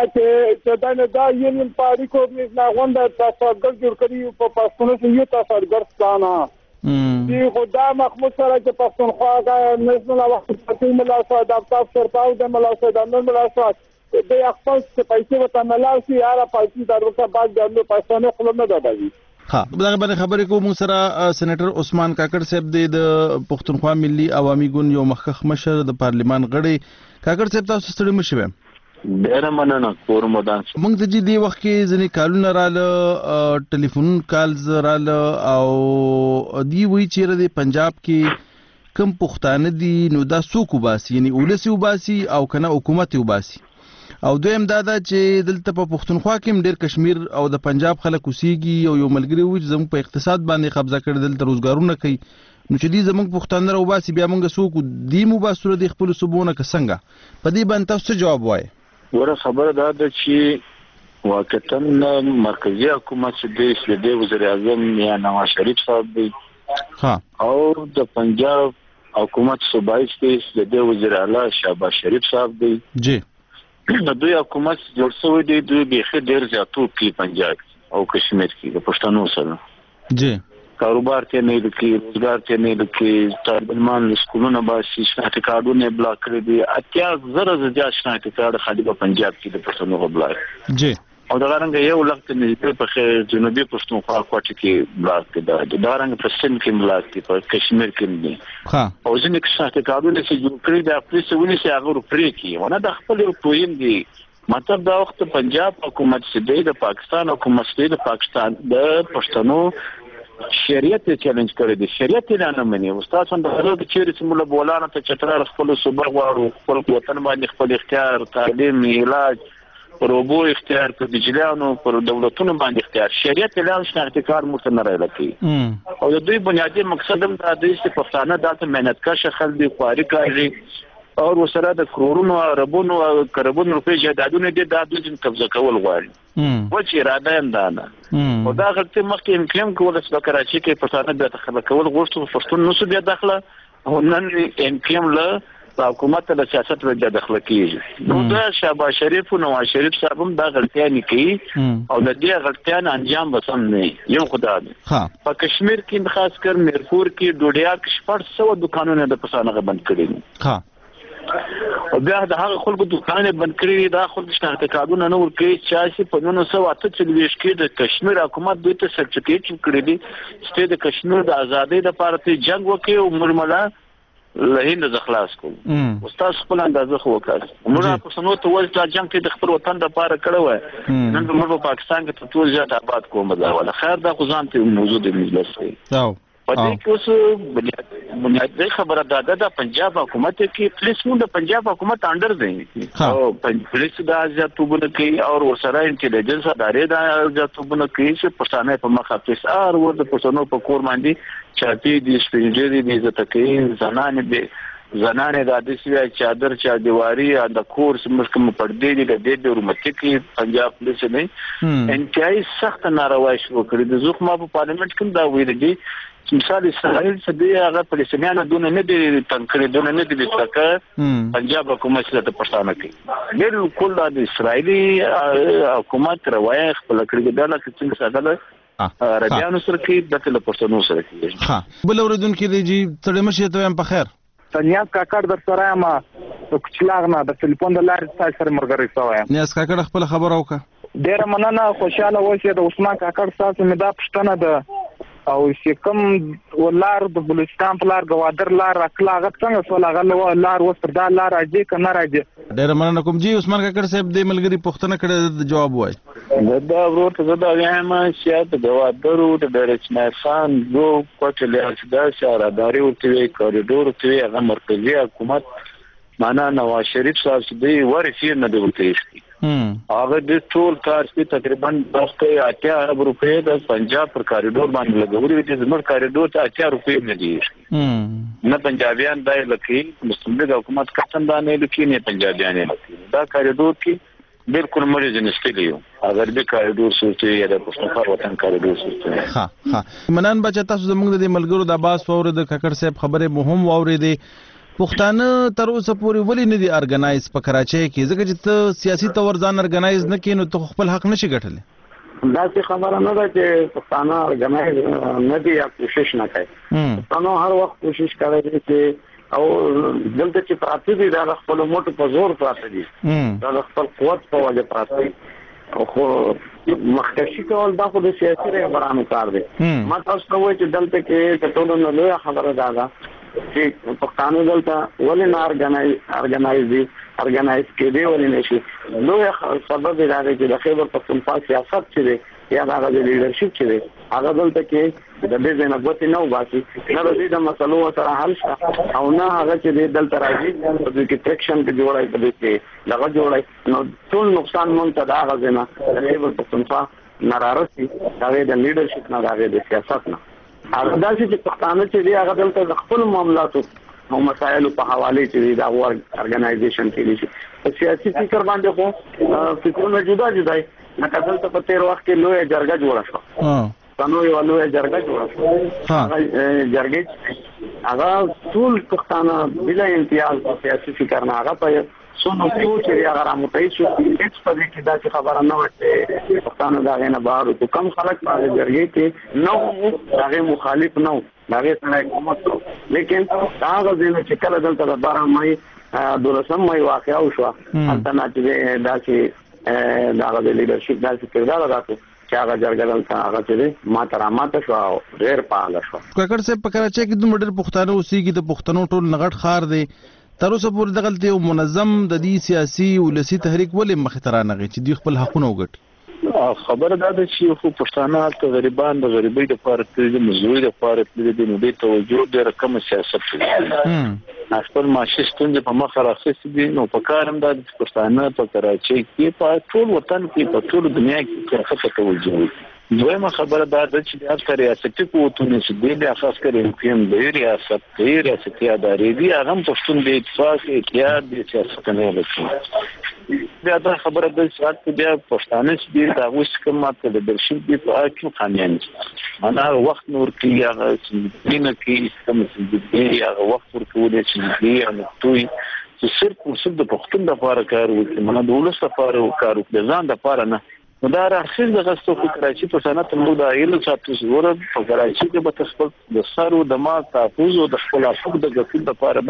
Speaker 7: چې دا یونین پارټي کو نه غونډه تاسو جوړ کړی په پښتون کې یو تاسو ګرځانا دی خدا محمود سره چې پښتونخوا کا نېشنل وخت پټي ملاسه د افطاب سرپاو د ملاسه د نن ملاسه د خپل پیسې وته ملاسه یاره پاتې دروته بعد د پښتون خپل نه دی.
Speaker 14: ها دغه باندې خبرې کوم سره سېنیټر عثمان کاکړ صاحب د پښتونخوا ملي عوامي ګوند یو مخکخ مشر د پارلیمان غړي کاکړ صاحب تاسو ستړي مشوي.
Speaker 12: ډېر مننه کور مدان
Speaker 14: موږ د دې وخت کې ځنې کالونه رااله ټلیفون کالز رااله او دی وی چیرې د پنجاب کې کم پښتانه دي نو دا څوک وباسي یعنی ولسی وباسي او کنه حکومت وباسي او دویم دا چې دلته په پښتونخوا کې ډېر کشمیر او د پنجاب خلک اوسېږي او یو ملګری وي چې زموږ په اقتصاد باندې قبضه کړي دلته روزګارونه کوي نو چې دې زموږ پښتانه راوباسي بیا موږ څوک دی مو باسره د خپل صوبونه که څنګه په دې باندې تاسو جواب وایي.
Speaker 12: ورته خبره ده چې واقعا مرکزی حکومت چې د وزیر اعظم یا نواز شریف صاحب دی او د پنجاب حکومت صوبایي چې د وزیر اعلی شهباز شریف صاحب دی
Speaker 14: جی
Speaker 12: د دوی حکومت جوړ شوی دی دوی به ډېر زیاتو کې پنجاب او کشمیر کې د پښتنو سره
Speaker 14: جی
Speaker 12: کاروبار ته نه لکه روزګار ته نه لکه طالبان سکولونه باسي شناختی کارتونه بلاک کړی دي اتیا زره زیات شناختی کارت خالي په پنجاب کې د پښتنو بلاک
Speaker 14: جی
Speaker 12: او دا رنګ یو لخت نه په جنوبي پښتونخوا کوټه کې بلاک کړي دا رنګ په سند کې بلاک کړي په کشمیر کې دي
Speaker 14: ها
Speaker 12: او ځینې شناختی کارتونه چې جوړ کړی دا پولیسونه چې هغه پرې کوي ونه د خپل پویم دي مطلب دا وخت پنجاب حکومت چې د پاکستان حکومت چې د پاکستان د پښتنو شریعت چیلنج کړی دی شریعت نه مني استاد څنګه د هغه چیرې چې مولا بولانه ته چتر خپل صوبه غواړو خپل وطن باندې خپل اختیار تعلیم علاج روبو اختیار په بجلیانو پر دولتونو باندې اختیار شریعت اعلان شناختی کار مرته نه راځي او د دوی بنیادی مقصد هم دا دی چې پښتانه داسې مهنتکش خلک دي خواري کوي او وسره د کرورونو عربونو کربون روپې جیدادونه دي د دوی قبضه کول غواړي و چې اراده هم ده نه او دا غلطي مخکې امکان کول چې کراچۍ کې پښتانه د داخله کول غوښتل پښتون نو بیا داخله او نن امکان له حکومت له سیاست له داخله کیږي نو دا شهباز شریف او نواز شریف صاحب هم دا غلطي نه کوي او د دې غلطیان انجام وسم نه یو خدای په کشمیر کې خاص کر میرپور کې ډوډیا کې 400 دکانونه د پښتانه بند کړي او بیا د هغه خلکو دکانونه بند کړی دا خلک شناخت کارتونه نه ورکړي چې په 1948 کې د کشمیر حکومت دوی ته سرټیفیکیټ کړی دی چې د کشمیر د ازادۍ لپاره ته جنگ وکړي او مرملا لهند د خلاص کوم استاد خپل اندازه خو وکړ موږ په سنو ته ولې چې جنگ کې د خپل وطن لپاره کړو وای نن موږ په پاکستان کې ټول ځات آباد کوم دا ولا خیر دا خو ځان ته موضوع دی مجلس دی په دې کې اوس بنیادی خبره ده د پنجاب حکومت کې پولیس مو د پنجاب حکومت انډر دی او پولیس د ازاتوبونه کوي او ورسره انټيليجنس ادارې د ازاتوبونه کوي چې پښتانه په مخ افیس ور د پښتنو په کور باندې چاپی دي سپینجری دي عزت زنانه د دسیا چادر چا دیواری د کورس مشکم پردې دي د دې حکومت کې پنجاب پولیس نه انتهایی سخت ناروا شو کړی د زخمه په پارلیمنت کې دا ویل دي مثال اسرائیل څه دی هغه فلسطینیانو دونه نه دي تنکړي دونه نه دي څکه پنجاب حکومت ته پښتانه کوي بالکل د اسرائیلی حکومت روایت خپل کړی دا لکه څنګه ساده عربیانو سره کې د تل پښتنو سره کې
Speaker 14: ها بل اوریدونکو دی چې تړي مشه ته هم په خیر
Speaker 4: نیاز کاکړ در سره ما کوچلاغ نه د ټلیفون د لارې تاسو سره مرګري سوای
Speaker 14: نیاز کاکړ خپل خبر اوکه
Speaker 4: ډیر مننه خوشاله اوسئ د عثمان کاکړ تاسو مې دا پښتنه ده او چې کوم ولار د بلوچستان په لار غوادر لار اخلاق څنګه سول غل لار وستر دا لار راځي کنه راځي
Speaker 14: ډیر مننه کوم جی عثمان کاکړ صاحب د ملګری پښتنه کړه جواب وای
Speaker 12: دا ورته زدا وایم چې د غوادر او د ډیرچنا خان یو کوټل اسدا شهرداري او تی کوریډور تی هغه مرکزی حکومت معنا نواز شریف صاحب چې دی ورسې نه دی وتېشتي هغه د ټول کار کې تقریبا 80 ارب روپے د پنجاب پر کوریډور باندې لګوري چې زموږ کوریډور ته 80 روپے نه دي نه پنجابیان دای لکه مستمد حکومت کتندانه لکه نه پنجابیان لکه دا کوریډور کې بالکل مریض نشټلیو اگر به کوریډور سوچي یا د پښتونخوا وطن کوریډور سوچي
Speaker 14: ها منان بچا تاسو زموږ د ملګرو د عباس فور د ککړ صاحب خبره مهم واورېدې پښتانه تر اوسه پورې ولې نه دي ارګنایز په کراچۍ کې ځکه چې ته سیاسي تور ځان ارګنایز نه کینو ته خپل حق نشي ګټلی
Speaker 20: دا څه خبره نه ده چې پښتانه ارګنایز نه دي یا کوشش نه کوي پښتانه هر وخت کوشش کوي چې او دلته چې پراته دي دا خپل موټو په زور پراته دي دا خپل قوت په وجه پراته دي خو مخکشي کول دا خو د سیاسي رهبرانو کار دی ما تاسو ته وایي چې دلته کې ټولو نه لوی خبره ده چې پښتانه دلته ولې نه ارګنایز کېدی ولې نشي نو سبب دا دی چې د خیبر پښتونخوا سیاست چې دی یا د لیډرشپ چې دی هغه دلته کې د دې نه غوتی نه وباسي نه د دې مسلو سره حل شي او نه هغه چې دلته راځي د کې ټریکشن کې جوړای په دې کې لږه جوړای نو ټول نقصان مونږ ته دا غوښنه د خیبر پښتونخوا نارارسي دا د لیډرشپ نه دا د سیاست نه هغه داسې چې پښتانه چې دی هغه دلته خپل معاملاتو او مسایلو په حواله چې دا ارګنایزیشن کې دي په سیاسي فکر باندې خو فکرونه جدا دي نه دلته په تیر وخت کې لوی جرګه جوړه شو نو یو لوی جرګه جوړه شو جرګه هغه ټول پښتانه بلا امتیاز په سیاسي فکر نه هغه په سونو چې هغه رامتای شو هیڅ په دې کې دا خبره نه وته پښتانه دا غنه بهر او کم خلک په جرګې کې نو هغه مخالف نو هغه څنګه کومه لیکن هغه ځینې چې کله دلته د 12 مې 12 مې واقعا وشو حتی نه چې دا چې دا د لیډرشپ دا چې کردار راځي چې هغه جرګه دلته هغه چې ماته شو ډېر پاله شو
Speaker 14: ککړ صاحب په کراچۍ کې د مډر پښتانه اوسېږي د پښتنو ټول نغټ خار دی تر اوسه پورې د غلطي او منظم د دې سیاسي ولسی تحریک ولې مخترانه چې دوی خپل حقونه وګټي
Speaker 12: خبره دا ده چې خو پښتانه ته غریبان د غریبۍ د پاره د مزدوري د پاره د نوبې توجه ډېر کم سیاست کوي خپل معاشي ستونزې په مخ راخېستې دي نو په کار هم د پښتانه په کراچۍ کې په ټول وطن کې په ټول دنیا کې خپل توجه وي دویمه خبره دا ده چې د هر ریاستي قوتونو چې د خاص کړي کوم د ریاستي ادارې دي هغه پښتون د اتفاق اتحاد د سیاست نه لري دا خبره ده چې بیا پښتانه چې د هغه کوم ماته د درشل دی په اړه قانون انا وخت نور کې هغه چې نه کې کوم چې هغه وخت ورکول چې دی ان توي چې صرف د پښتون لپاره کار وکړي منه د ولس لپاره کار وکړي ځان لپاره نه نو دا راخیز د غستو په کراچۍ په صنعت موږ د ایلو ساتو زوره په کراچۍ کې به تاسو د سارو د ما تاسو د خپل حقوق د غفل لپاره ما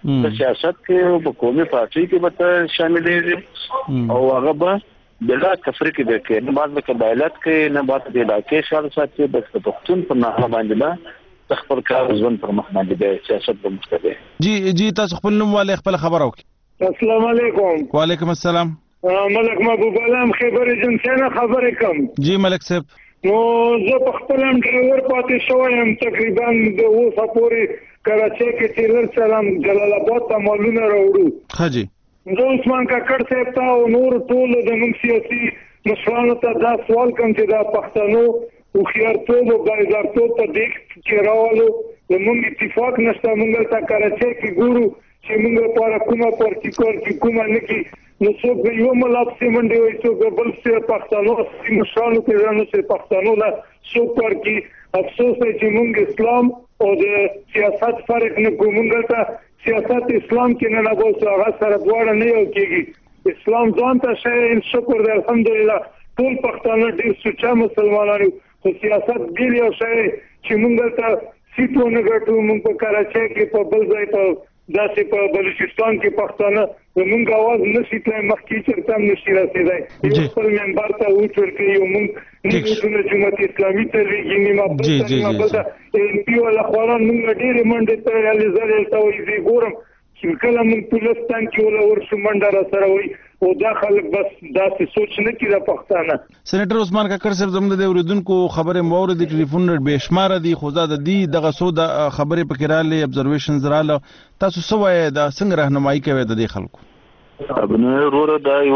Speaker 12: په سیاست کې په قومي پارټي کې به شاملېږي او هغه به بلا تفریق دي کې نه بعد قبایلت کې نه بعد د علاقې شال ساتي بس د پښتون په نامه باندې خپل کار ځون پر مخ باندې د سیاست په مختلف
Speaker 14: جی تاسو خپل نوم والے خپل خبر وکړئ.
Speaker 7: السلام علیکم.
Speaker 14: وعلیکم السلام.
Speaker 7: ملک محبوب علام خبر جنسانه خبرې کوم.
Speaker 14: جی ملک صاحب.
Speaker 7: نو زه په خپل ډرایور پاتې شوم تقریبا د اوسه پورې کراچۍ کې تیرل سلام جلال آباد ته مالونه راوړو.
Speaker 14: ها جی.
Speaker 7: زه عثمان کاکړ صاحب ته او نور ټول د موږ سیاسي مشرانو ته دا سوال کوم چې دا پښتنو هوښیارتوب او بااعتبارتوب په دې کې راولو موږ اتفاق نشته. موږ ته کراچۍ کې ګورو چې موږ لپاره کومه پارټي کومه نه کې نو څوک به یو ملاب سیمنډي وي څوک بل څه پښتنو مشرانو کې ځانو څه پښتنو لا څوک ورکی افسوس دی چې موږ اسلام او د سیاست فرق نه کوو. موږ ته سیاست اسلام کې نه راغوسو هغه سره دواړه نه یو کېږي. اسلام ځان ته شی شکر دی الحمدلله ټول پښتانه ډېر سوچا مسلمانان خو سیاست ګل یو شی چې موږ ته سیټو نه ګټو. موږ په کراچۍ کې په بل ځای په داسې په بلوچستان کې پښتانه موږ आवाज نشي تلای مخکې چرته نشي رسیدای یو خپل منبر ته وچورکي یو موږ نیمه جماعت اسلامي ته نیمه بل ام پی ولا خواران موږ ډېر منډه ته یالي ته وي ګورم چې کله موږ پولستان کې ولا ورشو منډه را سره وي او دا خلک بس داسې سوچ نه کړي د پښتانه.
Speaker 14: سېنیټر عثمان کاکړ صاحب زموږ د اوریدونکو خبرې مورد د ټلیفون به شمار دي خو دا د دې دغه سو د خبرې پکې رااله ابزرویشنز رااله تاسو څه وایي دا څنګه راهنمایي کوي د دې خلکو؟
Speaker 12: ابنه وروره دا یو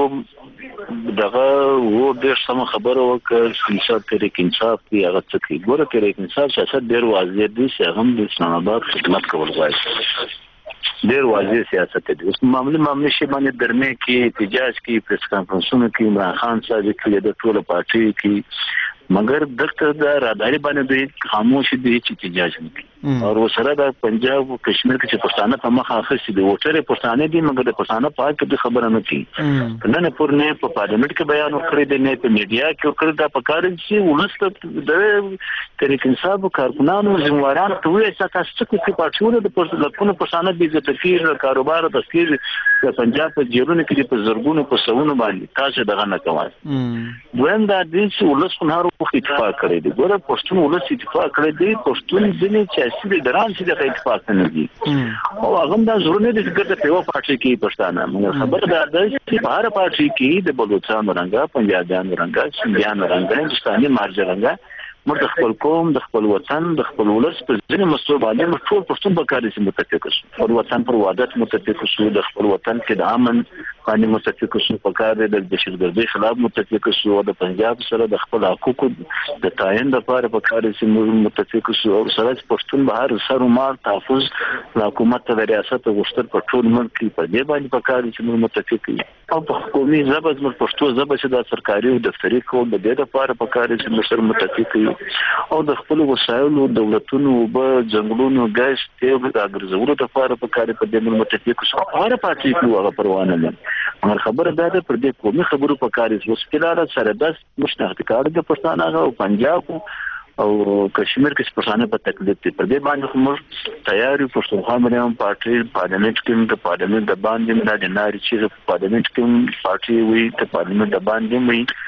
Speaker 12: دغه و ډېر سم خبره وکړه چې تحریک انصاف کې هغه څه کوي. ګوره تحریک انصاف سیاست ډېر واضح دي چې هم د اسلام آباد خدمت کول غواړي. ډېر واضح سیاست دی. اوس معاملې شی باندې درمه کې احتجاج کې پریس کانفرنسونه کې عمران خان صاحب کې د ټول پارټي کې مگر دغه د راداري باندې د خاموش دي چې احتجاج وکړي او وسره د پنجاب او کشمیر کې چې پښتانه په مخه اخیستي دي وټره پښتانه دي مګر د پښتانه په اړه د خبره نه کوي. نن پورنه په پارلیمنت کې بیان وکړي د نه په میډیا کې وکړي دا پکاره چې ولست د تحریک انصاف کارکونانو ځمواران ته وایي چې تاسو کې پارټیونه د لکونو پښتانه د تفکر کاروبار د تفکر د پنجاب په جیرونو کې په زرګونو په سونو باندې تاسو دغه نه کوي. دویم دا دي چې ولست نه اتفاق کړی دی. ګوره پښتون ولس اتفاق کړی دی. پښتون ځینې چې اصلي دران چې د اتفاق نه دي او هغه دا ضروري دي چې د پیو پارټي کې پښتانه موږ خبر ده چې په هر پارټي کې د بلوچستان رنګا پنجابیان رنګا سندیان رنګا هندستاني مارج رنګا موږ خپل قوم د خپل وطن د خپل ولس په ځینې مسلو باندې ټول پښتون په کار کې متفق شو. پر وطن پر وحدت متفق شو. د خپل وطن کې د امن باندې متفق شو. په کار د دهشتګردۍ خلاف متفق شو. د پنجاب سره د خپل حقوقو د تعین لپاره په کار کې موږ متفق شو. او سره پښتون به هر سر مال تحفظ حکومت ته ریاست غوښتل په ټول ملک کې په دې باندې په کار کې موږ متفق یو. او په قومي ژبه زموږ پښتو ژبه چې د سرکاري او دفتري کول د دې لپاره په کار کې موږ سره متفق یو. او د خپل وسایلو دولتونو به جنگلونو ګاز ته د اګرزولو لپاره په کار په دې متفق شو. هر پارټي کې هغه پروا نه لري. هر خبره ده پر دې قومي خبرو په کار کې وسپیلاله سره د مشترک کار د پښتانه او پنجاب او کشمیر کې پښتانه په تکلیف دي. پر دې باندې موږ تیاری پښتونخوا باندې پارټي پارلیمنت کې د پارلیمنت د باندې د ناري چې پارلیمنت کې پارټي وي ته پارلیمنت د باندې وي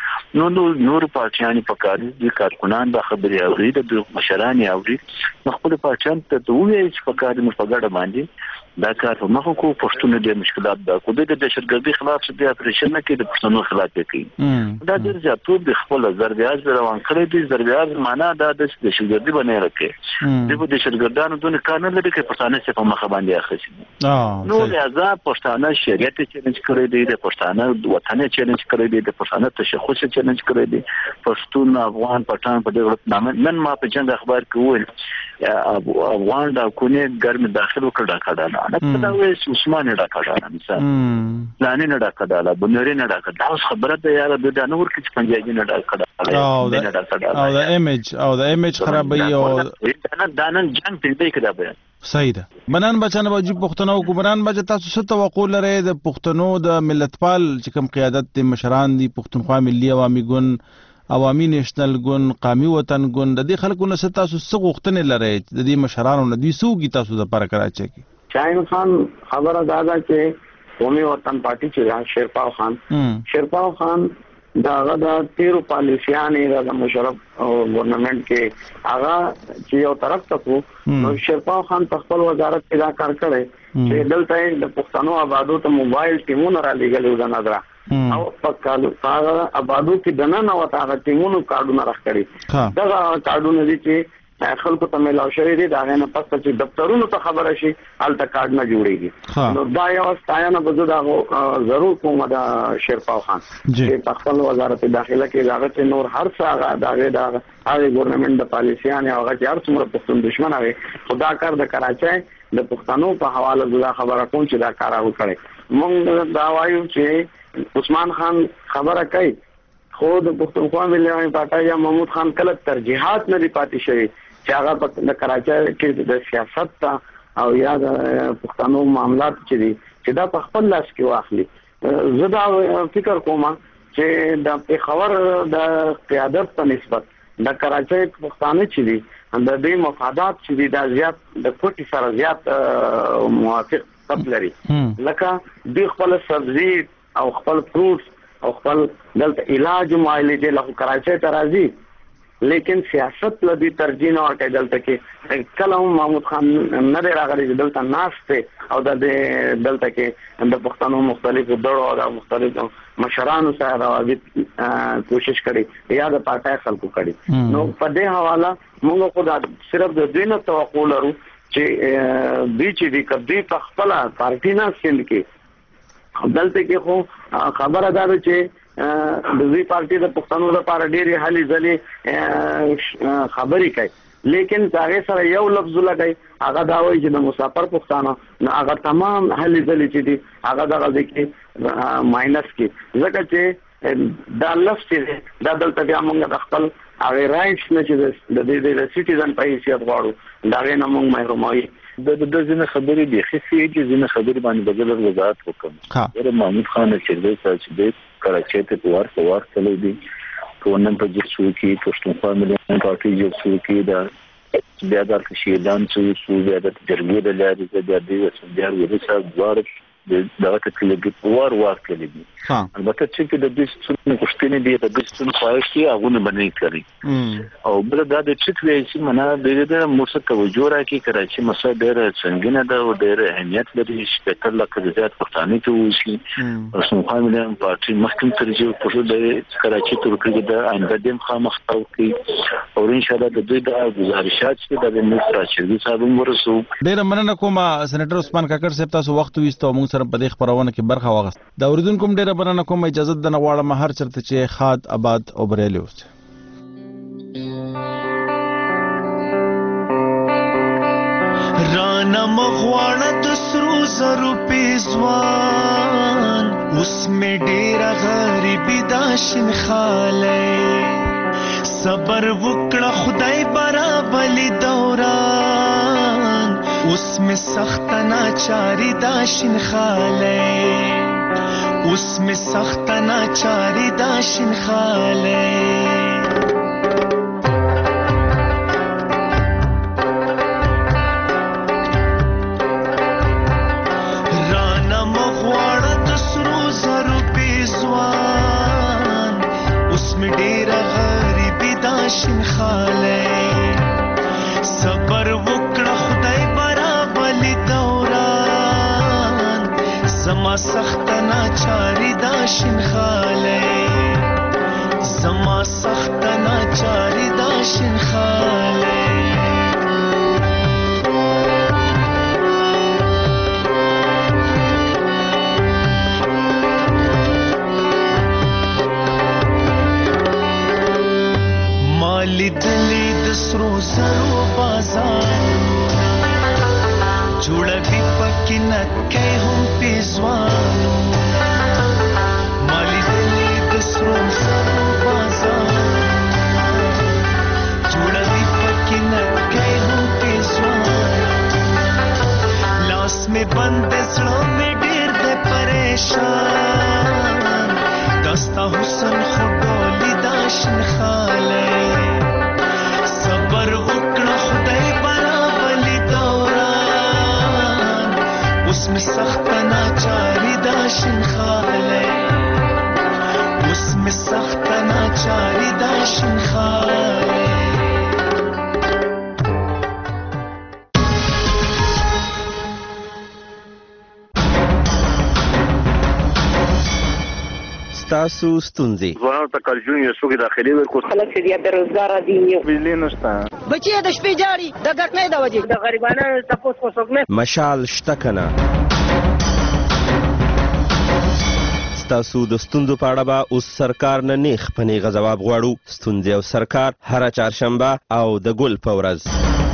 Speaker 12: نور پارټیان په کار دي. کارکونان د خبري اوري د مشران اوري خپل پارټیان ته وایي چې په کار مو په ګډه باندې دا کار په مخ کو پښتون د مشکلات دا کو د دهشتګردۍ خلاف چې د اپریشن نه کې د پښتنو خلاف کوي. دا ډېر زیاتو د خپل ضربیاز روان کړی دي. ضربیاز معنا دا د دهشتګردۍ باندې راکې د دهشتګردانو دونه کار نه لري چې پښتانه څخه په مخ باندې اخیستي. نو لہذا پښتانه شریعت چیلنج کړی دی. د پښتانه وطن چیلنج کړی دی. د پښتانه تشخص چیلنج کړی دی. پښتون افغان پټان په دې نامه نن ما په جنگ اخبار کې ویل افغان دا کونه ګرم داخلو کړه کړه نه دا وې عثمان ډا کړه مثال ځانې نه ډا کړه بنوري نه ډا کړه دا خبره ده یار د نور کې پنځه نه ډا کړه
Speaker 14: او د ایمیج خرابې او
Speaker 12: دانن جنگ پیدا کړه به
Speaker 14: صحیح ده. بنان بچنه واجب پښتنو حکومتان بچ تاسو څه توقع لرئ د پښتنو د ملتپال چې کوم قیادت د مشران دي پښتونخوا ملي عوامي ګوند عوامي نېشنل ګوند قومي وطن ګوند د دې خلکو نه تاسو څه غوښتنې لرئ د دې مشرانو نه دوی سوګي تاسو د پر کراچي کې
Speaker 20: شاهین خان خبره دا ده چې قومي وطن پارټي چې شیرپاو خان داغه د تیرو پالیسیانې د مشرف ګورنمنت کې هغه چې یو طرف ته نو شیرپاو خان په خپل وزارت کې دا کار کړی چې دلته د پښتنو آبادو ته موبایل ټیمونه را لېږلي د نظر او په کالو هغه آبادو کې دننه وته هغه ټیمونو کارډونه راخړي دا کارډونه دي چې خلکو ته ملاو شوی دي دا نه پس چې دفترونو ته خبره شي الته کارډ نه جوړيږي نو دا یو ستاینه بده دا ضرور کوم دا شیرپاو خان چې په خپل وزارت داخله کې هغه نور هر څه دا هغه ګورنمنت د پالیسیان هغه چې هر څومره پښتون دشمن هغه خدا کار د کراچۍ د پښتنو په حواله دا خبره کوم چې دا کار وکړي موږ دا وایو چې عثمان خان خبره کوي خو د پښتونخوا ملي پارټي یا محمود خان کله ترجیحات نه دی پاتې شوی چې هغه د کراچۍ کې د سیاست ته او یا د پښتنو معاملات چې دا په خپل لاس کې واخلي زه دا فکر کوم چې د پیښور د قیادت په نسبت د کراچۍ پښتانه چې دي د دې مفادات چې دي دا زیات د کوټي سره زیات موافق لري لکه د خپل سبزی او خپل فروټس او خپل دلته علاج معالجه له کراچۍ ته راځي لیکن سیاست لدی ترجیح نه ورکړي دلته کې کله هم محمود خان نه دی راغلی چې دلته ناشته او د دلته کې د پښتنو مختلفو ډلو او د مختلفو مشرانو سره راوځي کوشش کړي یا د پارټای خلکو کړي نو په دې حواله موږ خو دا صرف د دینه توقع لرو چې دوی چې د کدی په خپل پارټي نه سند کې دلته کې خو خبره ده چې د دې پارټي د پښتنو لپاره ډېری حالي ځلې خبرې کوي لیکن هغه سره یو لفظ لګای هغه دا وایي چې د مسافر پښتانه نو هغه تمام حالي ځلې چې دي هغه دغه کې ماینس کې ځکه چې دا لفظ چې دا دلته بیا موږ د خپل هغه رائټس نه چې د دې سټیزن په حیثیت غواړو دا غي نه موږ محروموي د ځینې خبرې د خصي چې ځینې خبرې باندې بدل وضاحت وکم د محمود خان چې د کراچۍ ته ورسلو دي ټولنن په جسو کې پښتونخوا ملي پارټي جسو کې دا بیا د شهیدان څو بیا د جرګې د لارې د دې ورسره دوار دغه تکلیف وار کړی البته چې د دې څونو کوښتنې دي د دې څونو خواهش دي هغه نه باندې کوي او بل دا د چې چې منا د موږ توجه راکې کراچۍ مسله ډېر څنګه ده او ډېر اهمیت لري چې تر لکه زیات پښتانه ته وشي پښتونخوا ملي پارټي مخکې ترجیح پرې د کراچۍ ترکیه د آینده دیم خامخ تاو کوي او ان شاء الله د دوی د گزارشات چې د مستر شریف صاحب ورسو
Speaker 14: ډېر مننه کوم سېنیټر عثمان کاکړ صاحب تاسو وخت وستو موږ سره په دې خبرونه کې برخه واغست دا اوریدونکو ډېر مننه کوم اجازه د نغواړم هر چرته چې خاد آباد او بریالي اوسه
Speaker 5: رانا مغواړه د سرو زرو پیزوان اوس مې ډېره غریبي دا شین خاله صبر وکړه خدای برابرلی دوران اوس مې سخت ناچاری دا شین خاله اوس مې سخت ناچاری دا شین خاله شین خاله صبر وکړه خدای برابرلی دوران زما سخت ناچاری دا شین خاله زما سخت ناچاری دا شین خاله لیدلی د سرو زرو بازار جوړوي پکې نکې هم پیزوانو ما لیدلی د سرو زرو بازار جوړوي پکې نکې هم پیزوانو لاس مې بند زړه مې ډېر دې پریشان دستا حسن خو ډولي دا شین خاله صبر وکړه خدای برابرلی دوران
Speaker 9: ستاسو ستونزې
Speaker 6: ځوانانو ته کالجون یو څوک داخلي ورکو
Speaker 22: خلک چې بیا بیروزګار دي
Speaker 6: بجلی نشته
Speaker 22: بچي د شپې جاړي د ګټنې د وجې د غریبانو تاسو کو څوک نه
Speaker 9: مشال شته کنه ستاسو د ستونزو په اړه به اوس سرکار نه نیغ په نیغه ځواب غواړو. ستونزې او سرکار هره چهارشنبه او د ګل په ورځ